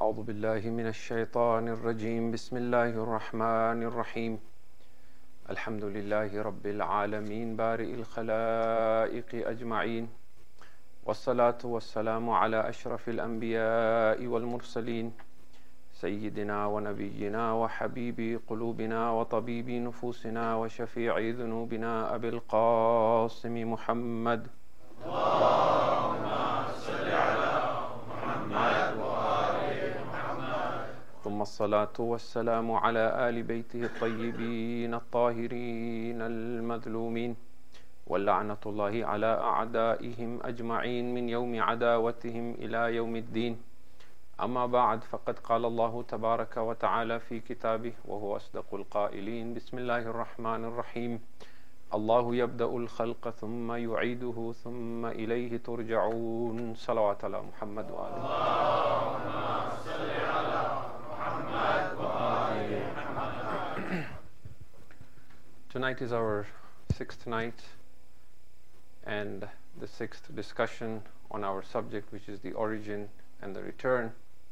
أعوذ بالله من الشيطان الرجيم بسم الله الرحمن الرحيم الحمد لله رب العالمين بارئ الخلائق أجمعين والصلاة والسلام على أشرف الأنبياء والمرسلين سيدنا ونبينا وحبيب قلوبنا وطبيب نفوسنا وشفيع ذنوبنا أبي القاسم محمد اللهم صل على محمد وآل محمد ثم الصلاة والسلام على آل بيته الطيبين الطاهرين المظلومين واللعنة الله على أعدائهم أجمعين من يوم عداوتهم إلى يوم الدين أما بعد فقد قال الله تبارك وتعالى في كتابه وهو أصدق القائلين بسم الله الرحمن الرحيم الله يبدأ الخلق ثم يعيده ثم إليه ترجعون صلوات على محمد وآله اللهم صل على محمد وآل محمد. Tonight is our sixth night and the sixth discussion on our subject, which is the origin and the return.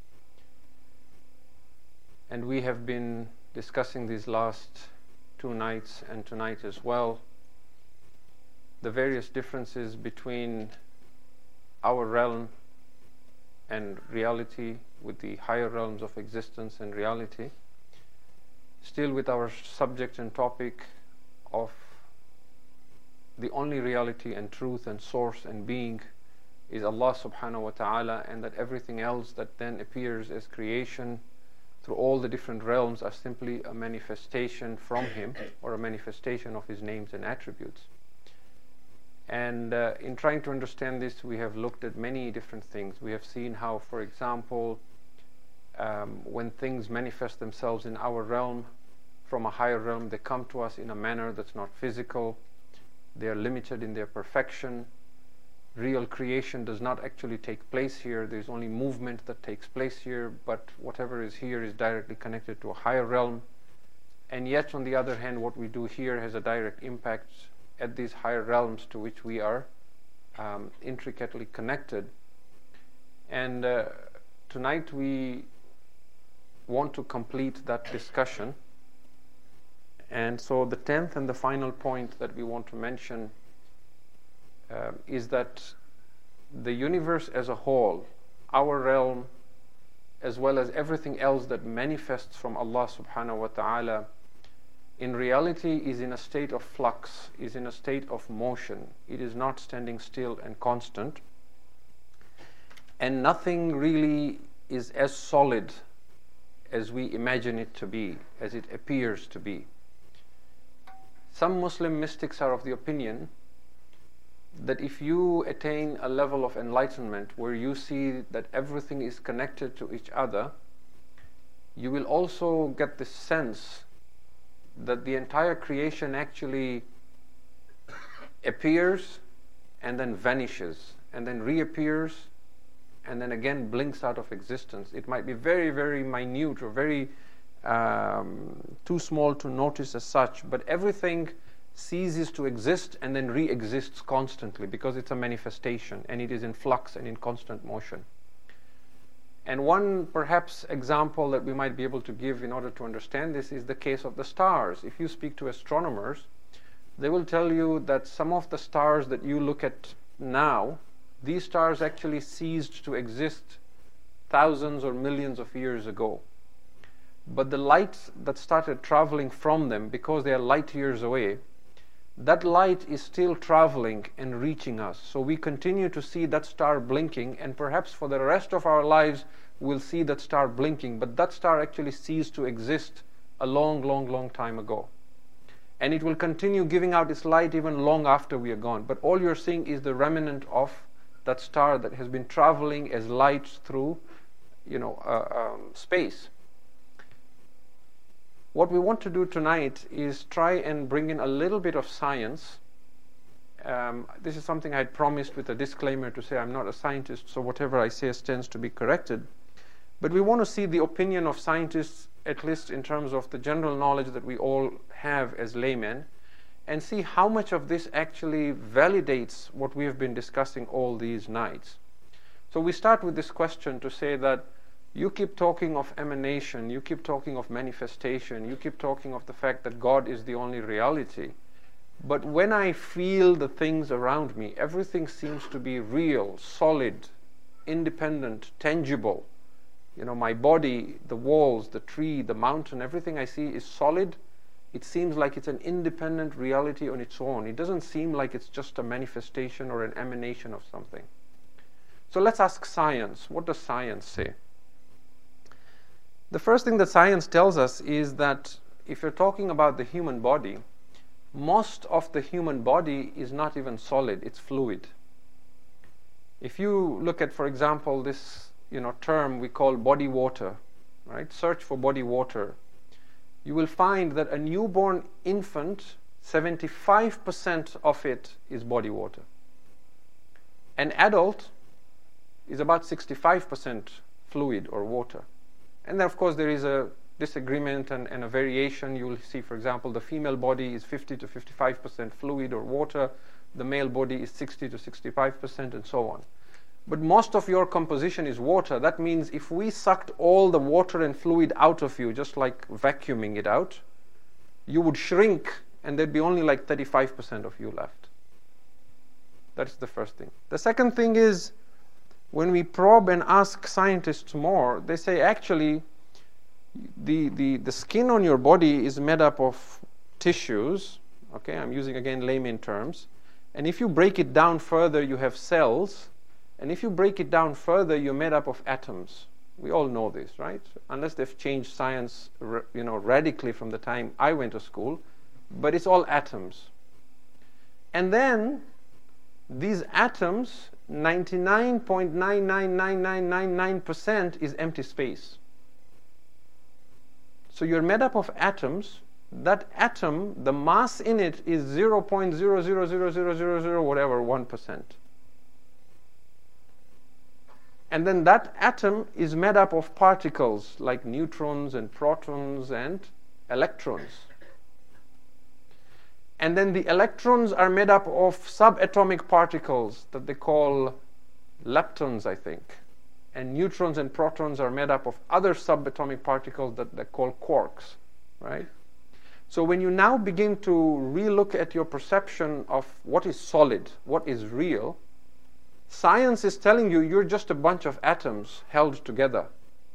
And we have been discussing these last 2 nights and tonight as well the various differences between our realm and reality, with the higher realms of existence and reality, still with our subject and topic of the only reality and truth and source and being is Allah subhanahu wa ta'ala, and that everything else that then appears as creation through all the different realms are simply a manifestation from Him, or a manifestation of His names and attributes. And in trying to understand this, we have looked at many different things. We have seen how, for example, when things manifest themselves in our realm from a higher realm, they come to us in a manner that's not physical. They are limited in their perfection. Real creation does not actually take place here. There's only movement that takes place here, but whatever is here is directly connected to a higher realm. And yet, on the other hand, what we do here has a direct impact at these higher realms to which we are intricately connected. And tonight we want to complete that discussion. And so the 10th and the final point that we want to mention is that the universe as a whole, our realm, as well as everything else that manifests from Allah subhanahu wa ta'ala, in reality is in a state of flux, is in a state of motion. It is not standing still and constant. And nothing really is as solid as we imagine it to be, as it appears to be. Some Muslim mystics are of the opinion that if you attain a level of enlightenment where you see that everything is connected to each other, you will also get this sense that the entire creation actually appears and then vanishes and then reappears and then again blinks out of existence. It might be very, very minute or very too small to notice as such, but everything ceases to exist and then re-exists constantly because it's a manifestation and it is in flux and in constant motion. And one perhaps example that we might be able to give in order to understand this is the case of the stars. If you speak to astronomers, they will tell you that some of the stars that you look at now, these stars actually ceased to exist thousands or millions of years ago. But the light that started traveling from them, because they are light years away, that light is still traveling and reaching us. So we continue to see that star blinking, and perhaps for the rest of our lives we'll see that star blinking, but that star actually ceased to exist a long time ago. And it will continue giving out its light even long after we are gone. But all you're seeing is the remnant of that star that has been traveling as light through, space. What we want to do tonight is try and bring in a little bit of science. This is something I had promised with a disclaimer to say I'm not a scientist, so whatever I say tends to be corrected. But we want to see the opinion of scientists, at least in terms of the general knowledge that we all have as laymen, and see how much of this actually validates what we have been discussing all these nights. So we start with this question to say that You keep talking of emanation, you keep talking of manifestation, you keep talking of the fact that God is the only reality. But when I feel the things around me, everything seems to be real, solid, independent, tangible. You know, my body, the walls, the tree, the mountain, everything I see is solid. It seems like it's an independent reality on its own. It doesn't seem like it's just a manifestation or an emanation of something. So let's ask science. What does science say? The first thing that science tells us is that if you're talking about the human body, most of the human body is not even solid, it's fluid. If you look at, for example, this term we call body water, right? Search for body water. You will find that a newborn infant, 75% of it is body water. An adult is about 65% fluid or water. And then, of course, there is a disagreement and a variation. You will see, for example, the female body is 50 to 55% fluid or water. The male body is 60 to 65% and so on. But most of your composition is water. That means if we sucked all the water and fluid out of you, just like vacuuming it out, you would shrink and there'd be only like 35% of you left. That's the first thing. The second thing is, when we probe and ask scientists more, they say actually the skin on your body is made up of tissues. Okay, I'm using again layman terms. And if you break it down further, you have cells. And if you break it down further, you're made up of atoms. We all know this, right? Unless they've changed science, radically from the time I went to school. But it's all atoms. And then these atoms, 99.999999% is empty space. So you're made up of atoms. That atom, the mass in it is 0.0000000 whatever 1%. And then that atom is made up of particles like neutrons and protons and electrons. And then the electrons are made up of subatomic particles that they call leptons, I think. And neutrons and protons are made up of other subatomic particles that they call quarks, right? So when you now begin to relook at your perception of what is solid, what is real, science is telling you you're just a bunch of atoms held together.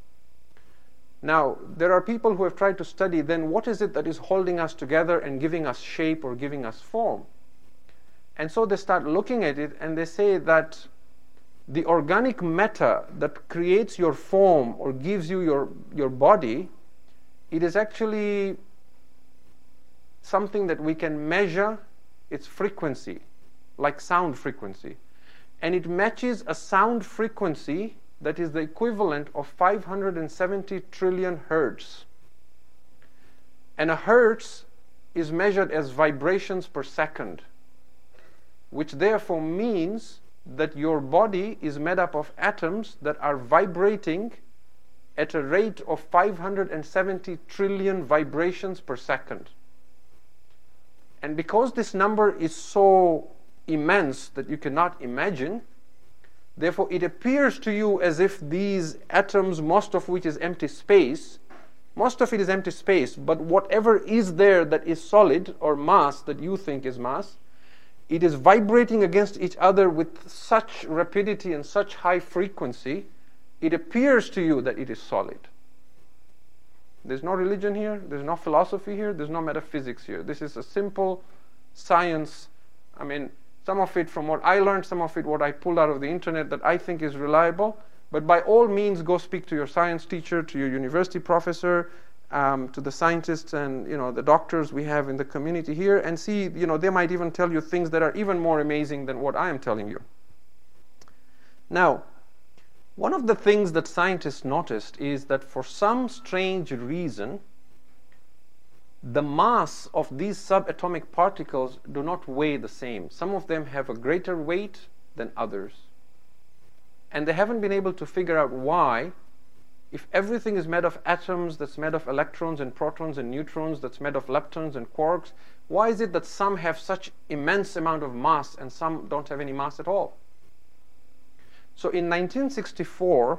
Now, there are people who have tried to study then what is it that is holding us together and giving us shape or giving us form. And so they start looking at it and they say that the organic matter that creates your form or gives you your body, it is actually something that we can measure its frequency, like sound frequency. And it matches a sound frequency that is the equivalent of 570 trillion hertz. And a hertz is measured as vibrations per second, which therefore means that your body is made up of atoms that are vibrating at a rate of 570 trillion vibrations per second. And because this number is so immense that you cannot imagine, therefore it appears to you as if these atoms, most of which is empty space, most of it is empty space, but whatever is there that is solid or mass that you think is mass, it is vibrating against each other with such rapidity and such high frequency, it appears to you that it is solid. There's no religion here, there's no philosophy here, there's no metaphysics here. This is a simple science. I mean, some of it from what I learned, some of it what I pulled out of the internet that I think is reliable. But by all means, go speak to your science teacher, to your university professor, to the scientists and the doctors we have in the community here, and see, they might even tell you things that are even more amazing than what I am telling you. Now, one of the things that scientists noticed is that for some strange reason, the mass of these subatomic particles do not weigh the same. Some of them have a greater weight than others. And they haven't been able to figure out why, if everything is made of atoms, that's made of electrons and protons and neutrons, that's made of leptons and quarks, why is it that some have such immense amount of mass and some don't have any mass at all? So in 1964,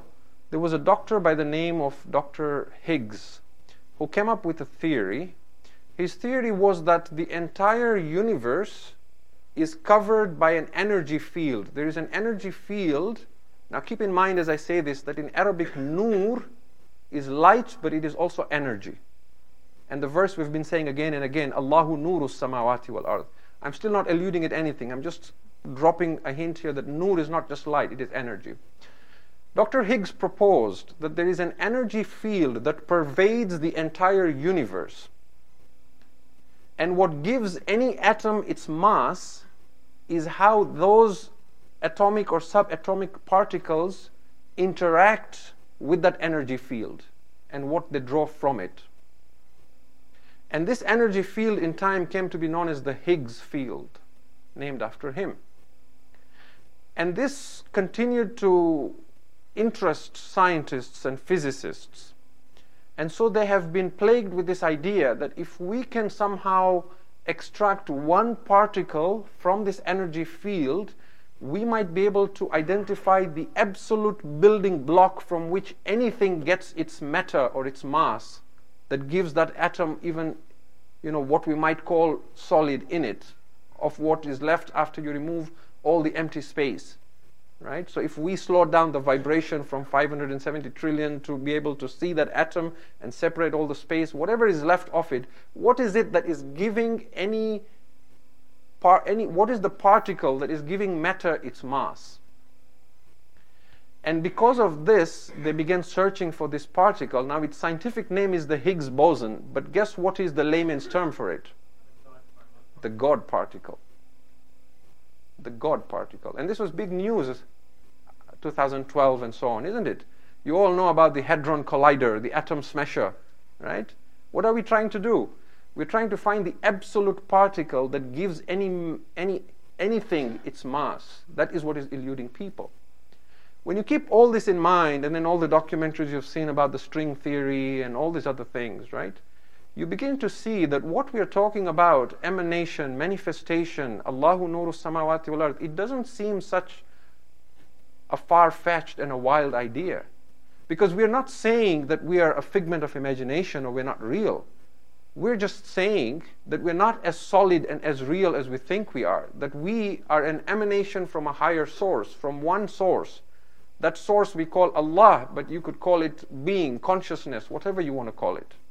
There was a doctor by the name of Dr. Higgs who came up with a theory. His theory was that the entire universe is covered by an energy field. There is an energy field. Now keep in mind as I say this that in Arabic, nur is light, but it is also energy. And the verse we've been saying again and again, Allahu nuru samawati wal ard. I'm still not alluding at anything. I'm just dropping a hint here that nur is not just light, it is energy. Dr. Higgs proposed that there is an energy field that pervades the entire universe. And what gives any atom its mass is how those atomic or subatomic particles interact with that energy field and what they draw from it. And this energy field in time came to be known as the Higgs field, named after him. And this continued to interest scientists and physicists. And so they have been plagued with this idea that if we can somehow extract one particle from this energy field, we might be able to identify the absolute building block from which anything gets its matter or its mass that gives that atom even, what we might call solid in it, of what is left after you remove all the empty space. Right? So if we slow down the vibration from 570 trillion to be able to see that atom and separate all the space, whatever is left of it, what is it that is giving what is the particle that is giving matter its mass? And because of this, they began searching for this particle. Now its scientific name is the Higgs boson, but guess what is the layman's term for it? The God particle. The God particle. And this was big news, 2012 and so on, isn't it? You all know about the Hadron Collider, the atom smasher, right? What are we trying to do? We're trying to find the absolute particle that gives anything its mass. That is what is eluding people. When you keep all this in mind, and then all the documentaries you've seen about the string theory and all these other things, right? You begin to see that what we are talking about, emanation, manifestation, Allahu nuru samawati wal ard, it doesn't seem such a far-fetched and a wild idea. Because we are not saying that we are a figment of imagination or we're not real. We're just saying that we're not as solid and as real as we think we are. That we are an emanation from a higher source, from one source. That source we call Allah, but you could call it being, consciousness, whatever you want to call it.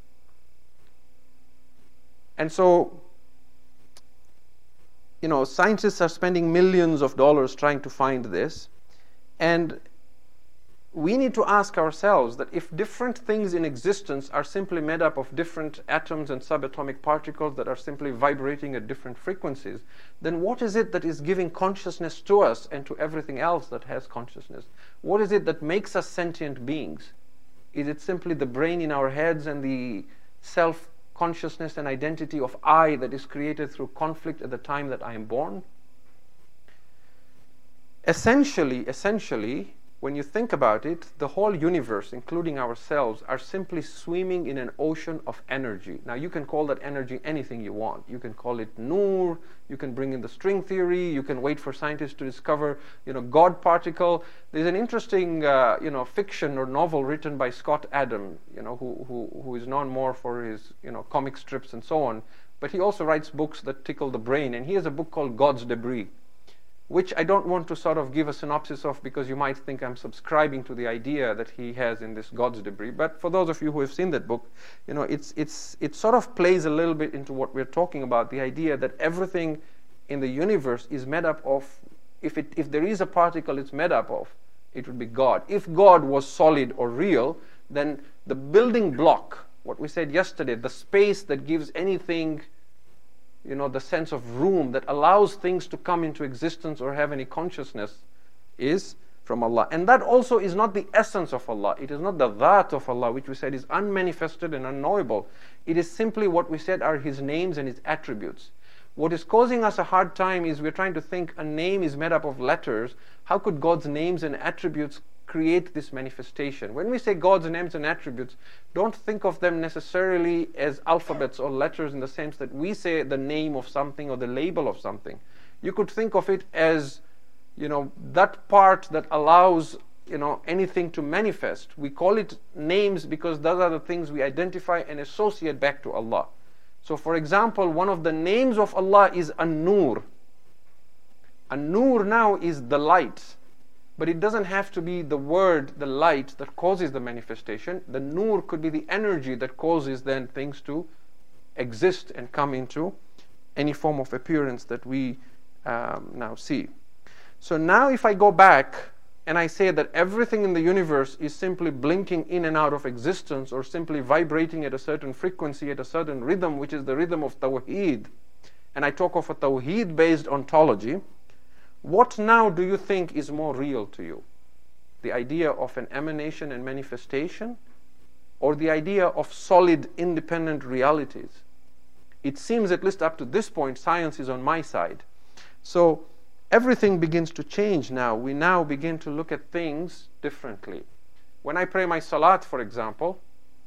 And so, scientists are spending millions of dollars trying to find this. And we need to ask ourselves that if different things in existence are simply made up of different atoms and subatomic particles that are simply vibrating at different frequencies, then what is it that is giving consciousness to us and to everything else that has consciousness? What is it that makes us sentient beings? Is it simply the brain in our heads and the self-consciousness and identity of I that is created through conflict at the time that I am born? Essentially, when you think about it, the whole universe, including ourselves, are simply swimming in an ocean of energy. Now, you can call that energy anything you want. You can call it nur, you can bring in the string theory, you can wait for scientists to discover, God particle. There's an interesting, fiction or novel written by Scott Adams, who is known more for his, comic strips and so on. But he also writes books that tickle the brain, and he has a book called God's Debris, which I don't want to sort of give a synopsis of because you might think I'm subscribing to the idea that he has in this God's Debris. But for those of you who have seen that book, it sort of plays a little bit into what we're talking about, the idea that everything in the universe is made up of, if there is a particle it's made up of, it would be God. If God was solid or real, then the building block, what we said yesterday, the space that gives anything the sense of room that allows things to come into existence or have any consciousness is from Allah. And that also is not the essence of Allah. It is not the dhat of Allah, which we said is unmanifested and unknowable. It is simply what we said are His names and His attributes. What is causing us a hard time is we're trying to think a name is made up of letters. How could God's names and attributes create this manifestation? When we say God's names and attributes, don't think of them necessarily as alphabets or letters in the sense that we say the name of something or the label of something. You could think of it as, that part that allows anything to manifest. We call it names because those are the things we identify and associate back to Allah. So for example, one of the names of Allah is An-Nur. An-Nur now is the light. But it doesn't have to be the word, the light, that causes the manifestation. The Nur could be the energy that causes then things to exist and come into any form of appearance that we now see. So now if I go back and I say that everything in the universe is simply blinking in and out of existence, or simply vibrating at a certain frequency, at a certain rhythm, which is the rhythm of Tawheed, and I talk of a Tawheed-based ontology, what now do you think is more real to you? The idea of an emanation and manifestation, or the idea of solid, independent realities? It seems, at least up to this point, science is on my side. So everything begins to change now. We now begin to look at things differently. When I pray my salat, for example,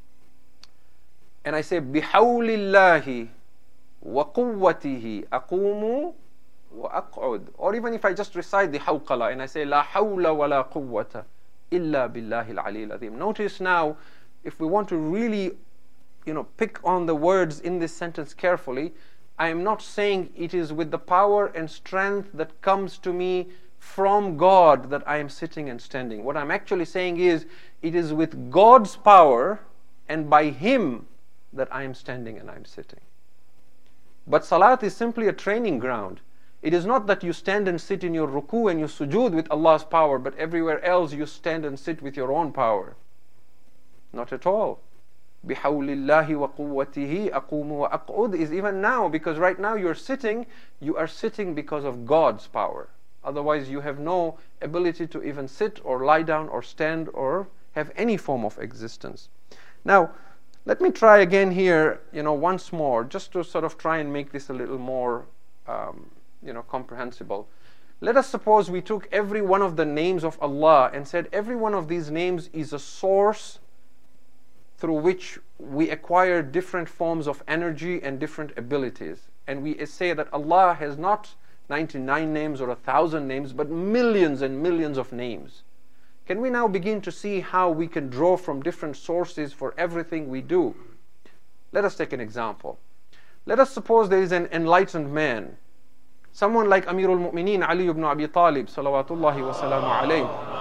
and I say, بِحَوْلِ اللَّهِ وَقُوَّتِهِ أَقُومُ وَأَقْعُدْ, or even if I just recite the hawqala and I say, لَا حَوْلَ وَلَا قُوَّةَ إِلَّا بِاللَّهِ الْعَلِيِّ الْعَظِيمِ. Notice now, if we want to really pick on the words in this sentence carefully, I am not saying it is with the power and strength that comes to me from God that I am sitting and standing. What I'm actually saying is, it is with God's power and by Him that I am standing and I am sitting. But salat is simply a training ground. It is not that you stand and sit in your ruku and you sujood with Allah's power, but everywhere else you stand and sit with your own power. Not at all. بِحَوْلِ اللَّهِ وَقُوَّتِهِ أَقُومُ وَأَقْعُدْ is even now, because right now you are sitting because of God's power. Otherwise you have no ability to even sit or lie down or stand or have any form of existence. Now, let me try again here, once more, just to sort of try and make this a little more comprehensible. Let us suppose we took every one of the names of Allah and said every one of these names is a source through which we acquire different forms of energy and different abilities. And we say that Allah has not 99 names or 1,000 names, but millions and millions of names. Can we now begin to see how we can draw from different sources for everything we do? Let us take an example. Let us suppose there is an enlightened man, someone like Amirul Mu'mineen Ali ibn Abi Talib, salawatullahi wa salamu alayhi.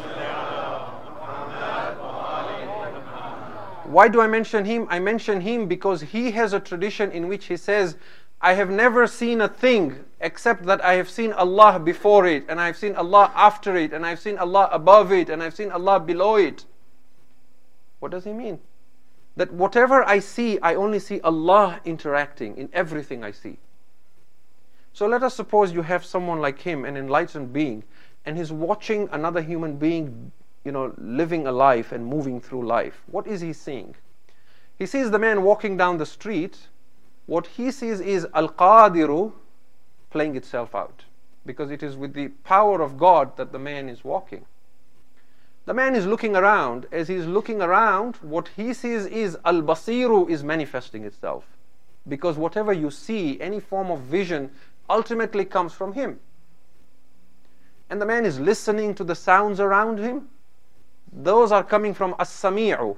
Why do I mention him? I mention him because he has a tradition in which he says, I have never seen a thing except that I have seen Allah before it, and I have seen Allah after it, and I have seen Allah above it, and I have seen Allah below it. What does he mean? That whatever I see, I only see Allah interacting in everything I see. So let us suppose you have someone like him, an enlightened being, and he's watching another human being living a life and moving through life. What is he seeing? He sees the man walking down the street. What he sees is Al-Qadiru playing itself out, because it is with the power of God that the man is walking. The man is looking around. As he's looking around, what he sees is Al-Basiru is manifesting itself, because whatever you see, any form of vision, ultimately comes from him. And the man is listening to the sounds around him. Those are coming from As-Sami'u.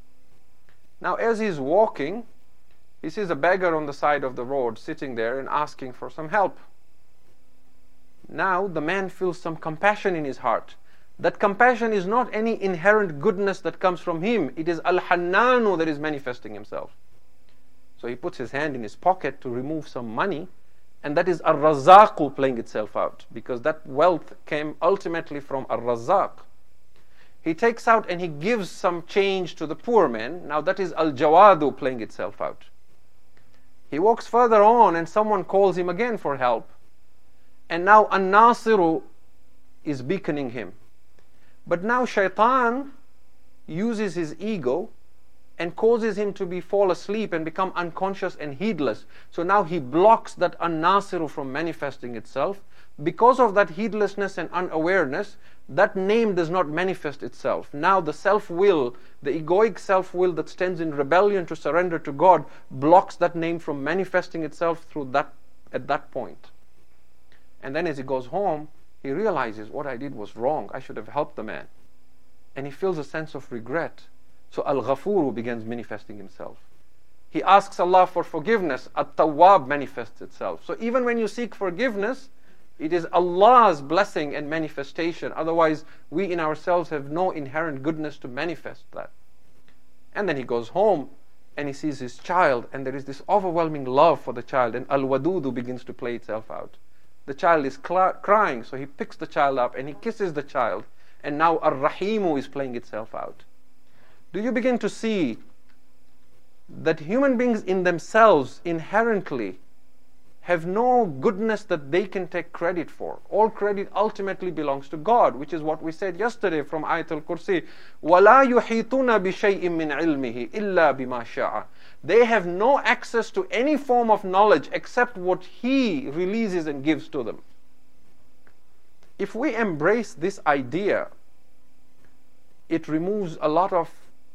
Now as he's walking, he sees a beggar on the side of the road sitting there and asking for some help. Now the man feels some compassion in his heart. That compassion is not any inherent goodness that comes from him. It is Al-Hannanu that is manifesting himself. So he puts his hand in his pocket to remove some money, and that is Ar-Razzaqu playing itself out, because that wealth came ultimately from Ar-Razzaq. He takes out and he gives some change to the poor man. Now that is Al-Jawadu playing itself out. He walks further on and someone calls him again for help. And now An-Nasiru is beaconing him. But now Shaitan uses his ego and causes him to fall asleep and become unconscious and heedless. So now he blocks that An-Nasiru from manifesting itself. Because of that heedlessness and unawareness, that name does not manifest itself. Now the self-will, the egoic self-will that stands in rebellion to surrender to God, blocks that name from manifesting itself at that point. And then as he goes home, he realizes, what I did was wrong. I should have helped the man. and he feels a sense of regret. So Al-Ghafur begins manifesting himself. He asks Allah for forgiveness. At-Tawwab manifests itself. So even when you seek forgiveness, it is Allah's blessing and manifestation. Otherwise, we in ourselves have no inherent goodness to manifest that. And then he goes home and he sees his child, and there is this overwhelming love for the child, and Al-Wadudu begins to play itself out. The child is crying, so he picks the child up and he kisses the child, and now Ar-Rahimu is playing itself out. Do you begin to see that human beings in themselves inherently have no goodness that they can take credit for? All credit ultimately belongs to God, which is what we said yesterday from Ayat al-Kursi. وَلَا يُحِيطُونَ بِشَيْءٍ مِّنْ عِلْمِهِ إِلَّا بِمَا شَاءَ. They have no access to any form of knowledge except what He releases and gives to them. If we embrace this idea, it removes a lot of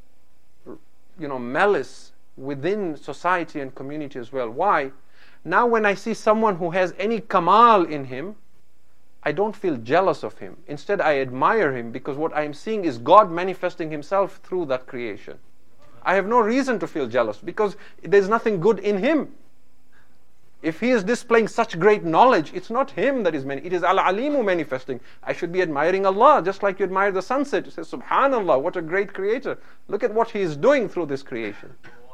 malice within society and community as well. Why? Now when I see someone who has any kamal in him, I don't feel jealous of him. Instead, I admire him, because what I am seeing is God manifesting Himself through that creation. I have no reason to feel jealous, because there's nothing good in him. If he is displaying such great knowledge, it's not him that is it is Al-Alimu manifesting. I should be admiring Allah, just like you admire the sunset. You say, Subhanallah, what a great creator. Look at what He is doing through this creation.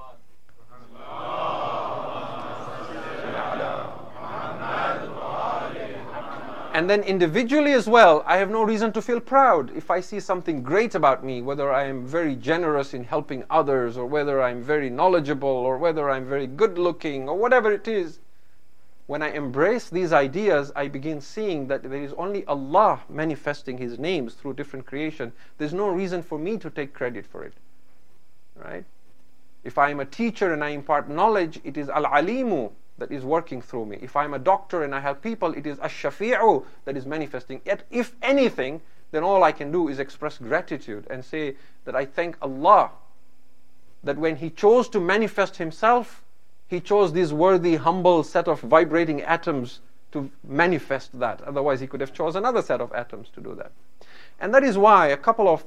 And then individually as well, I have no reason to feel proud. If I see something great about me, whether I am very generous in helping others, or whether I'm very knowledgeable, or whether I'm very good looking, or whatever it is, when I embrace these ideas, I begin seeing that there is only Allah manifesting His names through different creation. There's no reason for me to take credit for it. Right? If I am a teacher and I impart knowledge, it is Al-Alimu that is working through me. If I'm a doctor and I help people, it is Ash-Shafi'u that is manifesting. Yet, if anything, then all I can do is express gratitude and say that I thank Allah that when He chose to manifest Himself, He chose this worthy, humble set of vibrating atoms to manifest that. Otherwise, He could have chosen another set of atoms to do that. And that is why a couple of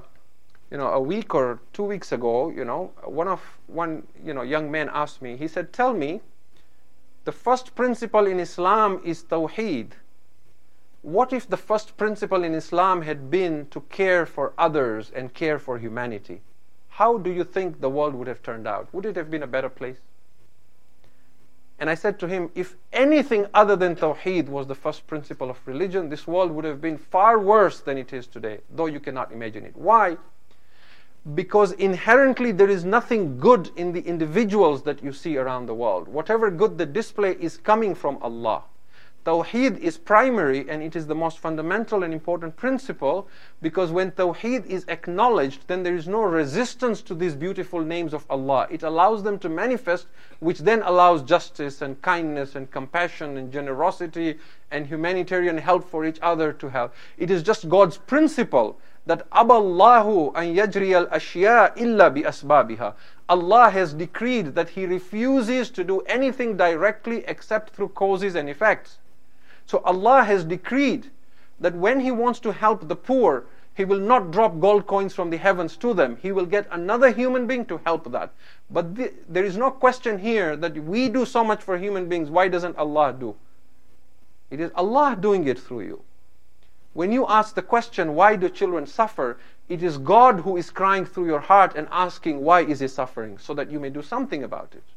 a week or 2 weeks ago, one young man asked me. He said, "Tell me, the first principle in Islam is Tawheed. What if the first principle in Islam had been to care for others and care for humanity? How do you think the world would have turned out? Would it have been a better place?" And I said to him, if anything other than Tawheed was the first principle of religion, this world would have been far worse than it is today, though you cannot imagine it. Why? Because inherently there is nothing good in the individuals that you see around the world. Whatever good they display is coming from Allah. Tawheed is primary, and it is the most fundamental and important principle, because when Tawheed is acknowledged, then there is no resistance to these beautiful names of Allah. It allows them to manifest, which then allows justice and kindness and compassion and generosity and humanitarian help for each other to help. It is just God's principle that Aballahu an yajri al-ashya illa bi asbabiha. Allah has decreed that He refuses to do anything directly except through causes and effects. So Allah has decreed that when He wants to help the poor, He will not drop gold coins from the heavens to them. He will get another human being to help that. But there is no question here that we do so much for human beings. Why doesn't Allah do? It is Allah doing it through you. When you ask the question, why do children suffer? It is God who is crying through your heart and asking, why is He suffering? So that you may do something about it.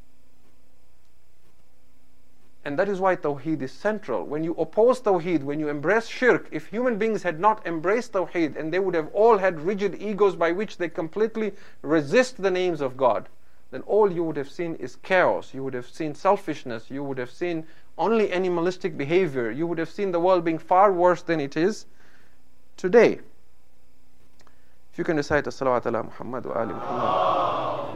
And that is why Tawheed is central. When you oppose Tawheed, when you embrace Shirk, if human beings had not embraced Tawheed, and they would have all had rigid egos by which they completely resist the names of God, then all you would have seen is chaos. You would have seen selfishness. You would have seen only animalistic behavior. You would have seen the world being far worse than it is today. If you can recite as-salawat ala Muhammad wa ali Muhammad.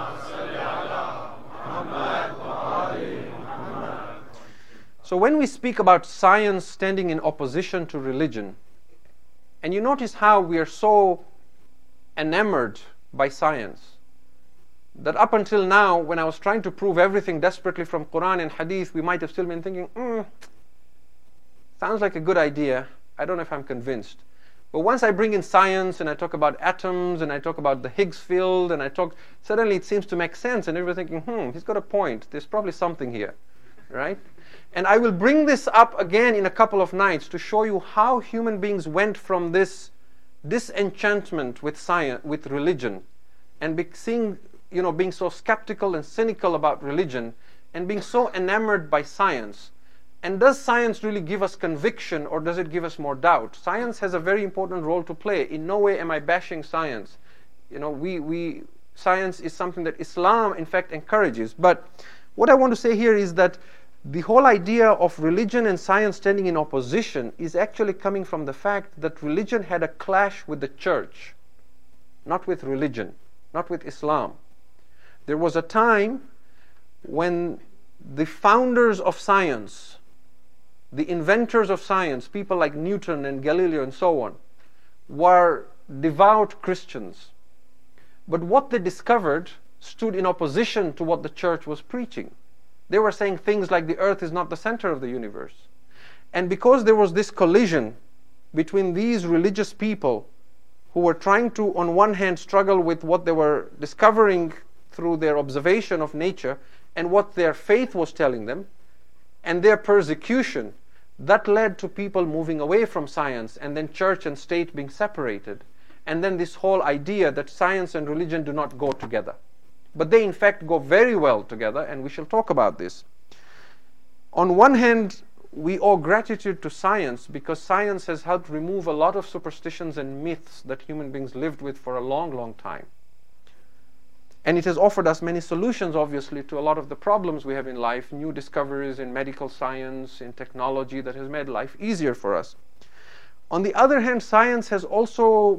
So when we speak about science standing in opposition to religion, and you notice how we are so enamored by science, that up until now, when I was trying to prove everything desperately from Quran and Hadith, we might have still been thinking, sounds like a good idea. I don't know if I'm convinced. But once I bring in science and I talk about atoms and I talk about the Higgs field and suddenly it seems to make sense and everybody's thinking, he's got a point. There's probably something here, right? And I will bring this up again in a couple of nights to show you how human beings went from this disenchantment with science, with religion, and being so skeptical and cynical about religion and being so enamored by science. And does science really give us conviction, or does it give us more doubt? Science has a very important role to play. In no way am I bashing science. Science is something that Islam, in fact, encourages. But what I want to say here is that the whole idea of religion and science standing in opposition is actually coming from the fact that religion had a clash with the church, not with religion, not with Islam. There was a time when the founders of science, the inventors of science, people like Newton and Galileo and so on, were devout Christians. But what they discovered stood in opposition to what the church was preaching. They were saying things like the earth is not the center of the universe. And because there was this collision between these religious people who were trying to, on one hand, struggle with what they were discovering through their observation of nature and what their faith was telling them, and their persecution, that led to people moving away from science, and then church and state being separated. And then this whole idea that science and religion do not go together. But they in fact go very well together, and we shall talk about this. On one hand, we owe gratitude to science because science has helped remove a lot of superstitions and myths that human beings lived with for a long, long time. And it has offered us many solutions, obviously, to a lot of the problems we have in life, new discoveries in medical science, in technology that has made life easier for us. On the other hand, science has also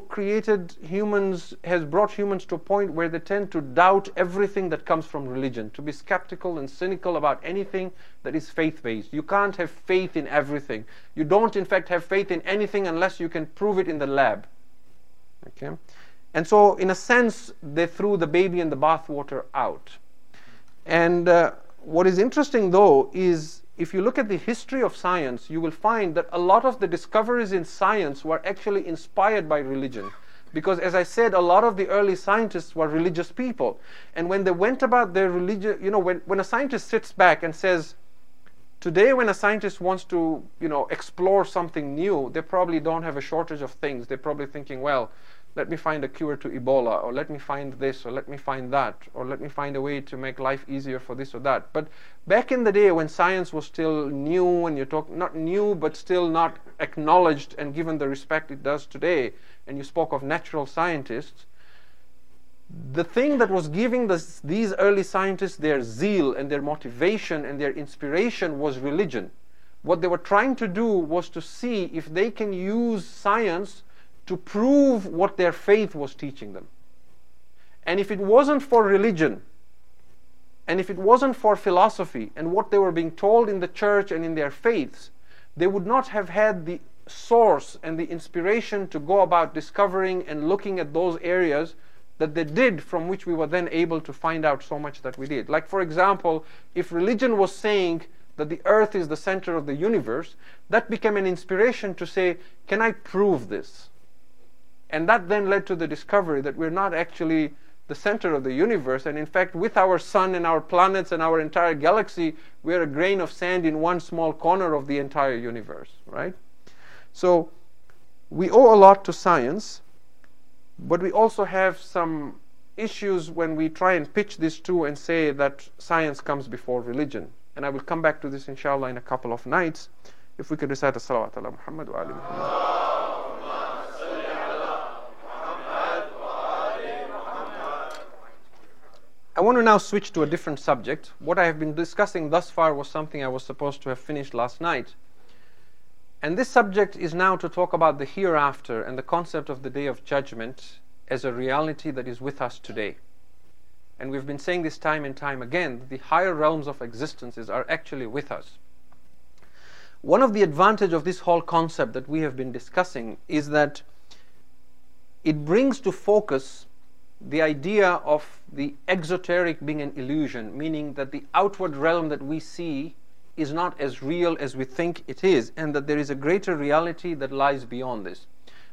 has brought humans to a point where they tend to doubt everything that comes from religion, to be skeptical and cynical about anything that is faith-based. You can't have faith in everything. You don't, in fact, have faith in anything unless you can prove it in the lab. Okay? And so, in a sense, they threw the baby and the bathwater out. And what is interesting, though, is if you look at the history of science, you will find that a lot of the discoveries in science were actually inspired by religion. Because, as I said, a lot of the early scientists were religious people. And when they went about their religion, when a scientist sits back and says, today when a scientist wants to, explore something new, they probably don't have a shortage of things. They're probably thinking, well, let me find a cure to Ebola, or let me find this, or let me find that, or let me find a way to make life easier for this or that. But back in the day when science was still new, and not new, but still not acknowledged and given the respect it does today, and you spoke of natural scientists, the thing that was giving these early scientists their zeal and their motivation and their inspiration was religion. What they were trying to do was to see if they can use science to prove what their faith was teaching them. And if it wasn't for religion, and if it wasn't for philosophy and what they were being told in the church and in their faiths, they would not have had the source and the inspiration to go about discovering and looking at those areas that they did, from which we were then able to find out so much that we did. Like, for example, if religion was saying that the earth is the center of the universe, that became an inspiration to say, can I prove this? And that then led to the discovery that we're not actually the center of the universe, and in fact, with our sun and our planets and our entire galaxy, we're a grain of sand in one small corner of the entire universe, right? So, we owe a lot to science, but we also have some issues when we try and pitch this to and say that science comes before religion. And I will come back to this, inshallah, in a couple of nights. If we could recite a salawat ala Muhammad wa ali Muhammad. I want to now switch to a different subject. What I have been discussing thus far was something I was supposed to have finished last night. And this subject is now to talk about the hereafter and the concept of the Day of Judgment as a reality that is with us today. And we've been saying this time and time again, that the higher realms of existences are actually with us. One of the advantages of this whole concept that we have been discussing is that it brings to focus the idea of the exoteric being an illusion, meaning that the outward realm that we see is not as real as we think it is, and that there is a greater reality that lies beyond this.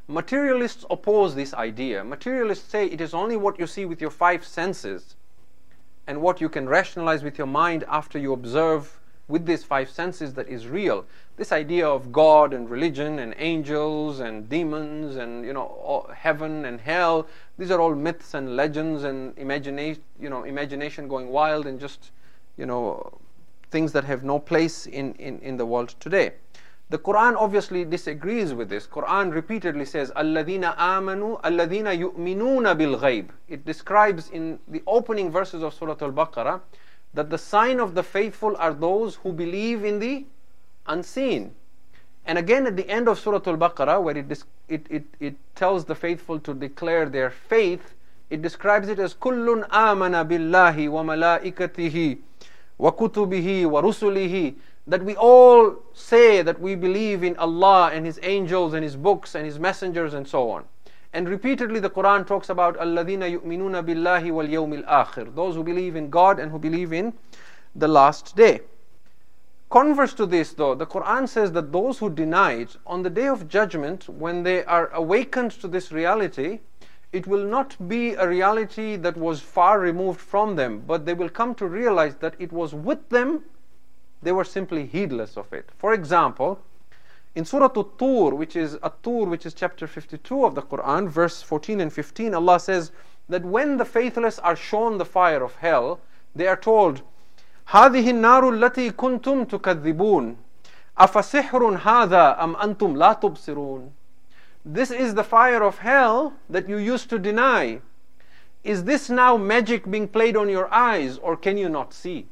Materialists oppose this idea. Materialists say it is only what you see with your five senses and what you can rationalize with your mind after you observe with these five senses that is real. This idea of God and religion and angels and demons and heaven and hell, these are all myths and legends and imagination going wild and just things that have no place in the world today. The Quran obviously disagrees with this. Quran repeatedly says, "Alladhina amanu, alladhina yu'minuna bil ghayb." It describes in the opening verses of Surah Al-Baqarah that the sign of the faithful are those who believe in the unseen. And again at the end of Surah Al-Baqarah, where it tells the faithful to declare their faith, it describes it as kullun amana billahi wa malaikatihi wa kutubihi wa rusulihi, that we all say that we believe in Allah and His angels and His books and His messengers and so on. And repeatedly the Quran talks about alladhina yu'minuna billahi wal yawmil akhir, those who believe in God and who believe in the last day. Converse to this though, the Quran says that those who deny it, on the day of judgment, when they are awakened to this reality, it will not be a reality that was far removed from them, but they will come to realize that it was with them. They were simply heedless of it. For example, in Surah At-Tur, which is chapter 52 of the Quran, verse 14 and 15, Allah says that when the faithless are shown the fire of hell, they are told, هَذِهِ النَّارُ الَّتِي كُنْتُمْ تُكَذِّبُونَ أَفَسِحْرٌ هَذَا أَمْ أَنْتُمْ لَا تُبْصِرُونَ. This is the fire of hell that you used to deny. Is this now magic being played on your eyes, or can you not see?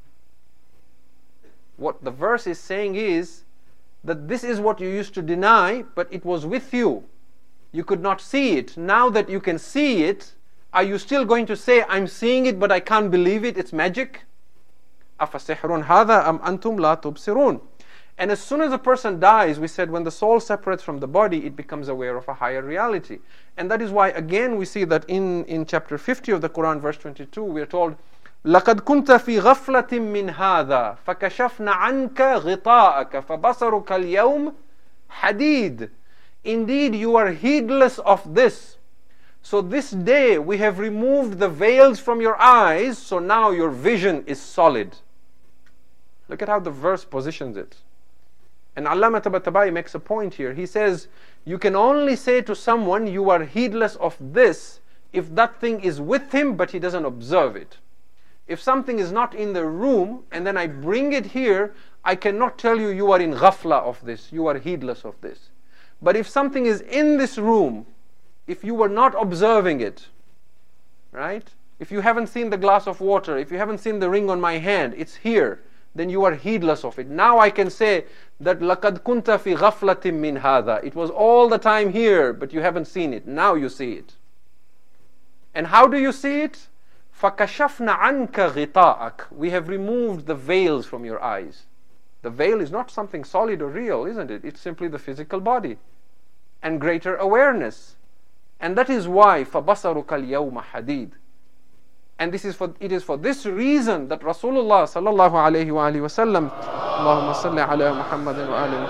What the verse is saying is that this is what you used to deny, but it was with you. You could not see it. Now that you can see it, are you still going to say, I'm seeing it, but I can't believe it, it's magic? أَفَسِحْرٌ هَذَا أَمْ أَنْتُمْ لَا تُبْصِرُونَ. And as soon as a person dies, we said when the soul separates from the body, it becomes aware of a higher reality. And that is why, again, we see that in chapter 50 of the Quran, verse 22, we are told, لَقَدْ كُنْتَ فِي غَفْلَةٍ مِّنْ هَذَا فَكَشَفْنَا عَنْكَ غِطَاءَكَ فَبَصَرُكَ الْيَوْمَ حَدِيدٌ. Indeed, you are heedless of this. So this day we have removed the veils from your eyes, so now your vision is solid. Look at how the verse positions it. And Allama Tabatabai makes a point here. He says, you can only say to someone, you are heedless of this, if that thing is with him, but he doesn't observe it. If something is not in the room, and then I bring it here, I cannot tell you, you are in ghafla of this, you are heedless of this. But if something is in this room, if you were not observing it, right? If you haven't seen the glass of water, if you haven't seen the ring on my hand, it's here, then you are heedless of it. Now I can say that لَقَدْ كُنْتَ فِي غَفْلَةٍ مِّنْ هَذَا. It was all the time here, but you haven't seen it. Now you see it. And how do you see it? فَكَشَفْنَا عَنْكَ غِطَاءَكَ. We have removed the veils from your eyes. The veil is not something solid or real, isn't it? It's simply the physical body and greater awareness. And that is why فَبَصَرُكَ الْيَوْمَ حَدِيدٌ. And it is for this reason that Rasulullah sallallahu alayhi wa alihi wa sallam, Allahumma salli ala Muhammadin wa ali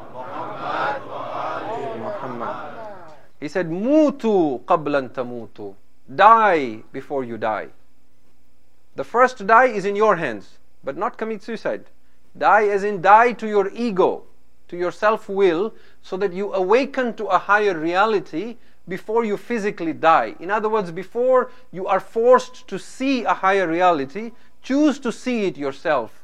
Muhammad. He said, Mutu qablan tamutu. Die before you die. The first die is in your hands, but not commit suicide. Die as in die to your ego, to your self-will, so that you awaken to a higher reality before you physically die. In other words, before you are forced to see a higher reality, choose to see it yourself.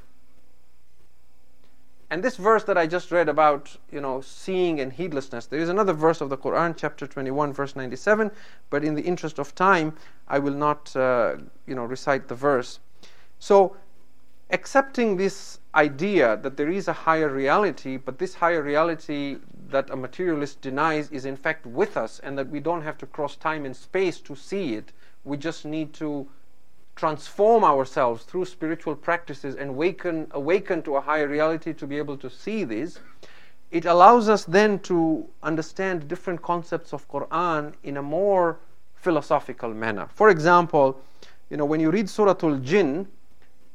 And this verse that I just read about, seeing and heedlessness, there is another verse of the Quran, chapter 21, verse 97, but in the interest of time, I will not, recite the verse. So, accepting this idea that there is a higher reality, but this higher reality that a materialist denies is in fact with us, and that we don't have to cross time and space to see it. We just need to transform ourselves through spiritual practices and awaken to a higher reality to be able to see this. It allows us then to understand different concepts of Quran in a more philosophical manner. For example, when you read Surah Al-Jinn,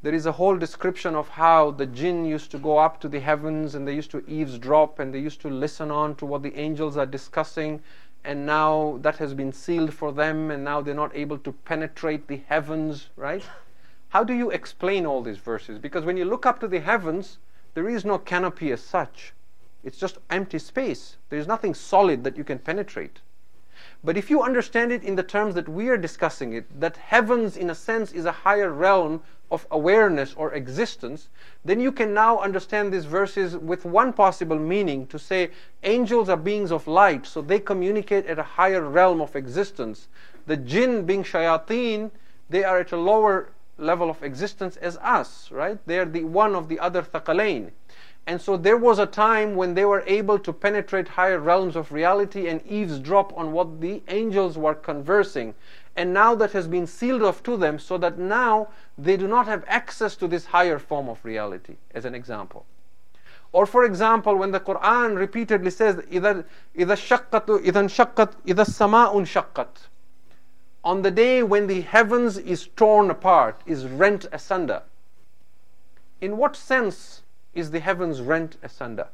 There is a whole description of how the jinn used to go up to the heavens and they used to eavesdrop and they used to listen on to what the angels are discussing, and now that has been sealed for them and now they're not able to penetrate the heavens, right? How do you explain all these verses? Because when you look up to the heavens, there is no canopy as such. It's just empty space. There is nothing solid that you can penetrate. But if you understand it in the terms that we are discussing it, that heavens in a sense is a higher realm of awareness or existence, then you can now understand these verses with one possible meaning, to say angels are beings of light, so they communicate at a higher realm of existence. The jinn, being shayateen, they are at a lower level of existence as us, right? They are the one of the other thaqalain. And so there was a time when they were able to penetrate higher realms of reality and eavesdrop on what the angels were conversing. And now that has been sealed off to them, so that now they do not have access to this higher form of reality, as an example. Or for example, when the Quran repeatedly says, إِذَا السَّمَاءُ انشَقَّتْ, on the day when the heavens is torn apart, is rent asunder. In what sense is the heavens rent asunder?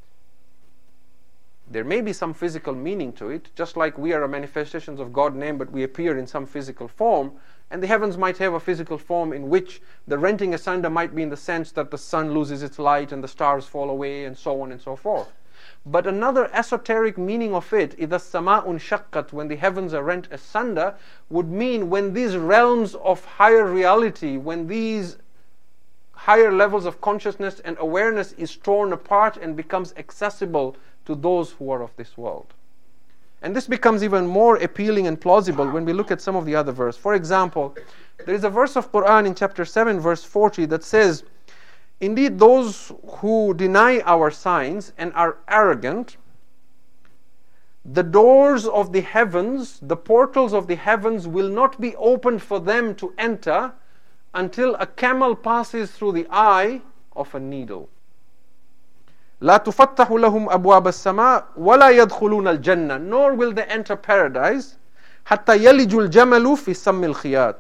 There may be some physical meaning to it, just like we are a manifestations of God's name, but we appear in some physical form, and the heavens might have a physical form in which the renting asunder might be in the sense that the sun loses its light and the stars fall away and so on and so forth. But another esoteric meaning of it, إِذَا السَّمَاءُ انشَقَّتْ, when the heavens are rent asunder, would mean when these realms of higher reality, when these higher levels of consciousness and awareness is torn apart and becomes accessible to those who are of this world. And this becomes even more appealing and plausible when we look at some of the other verses. For example, there is a verse of Quran in chapter 7 verse 40 that says, indeed those who deny our signs and are arrogant, the doors of the heavens, the portals of the heavens will not be opened for them to enter until a camel passes through the eye of a needle. لا تفتح لهم أبواب السماء ولا يدخلون الجنة, nor will they enter paradise حتى يلج الجمل في سم الخياط.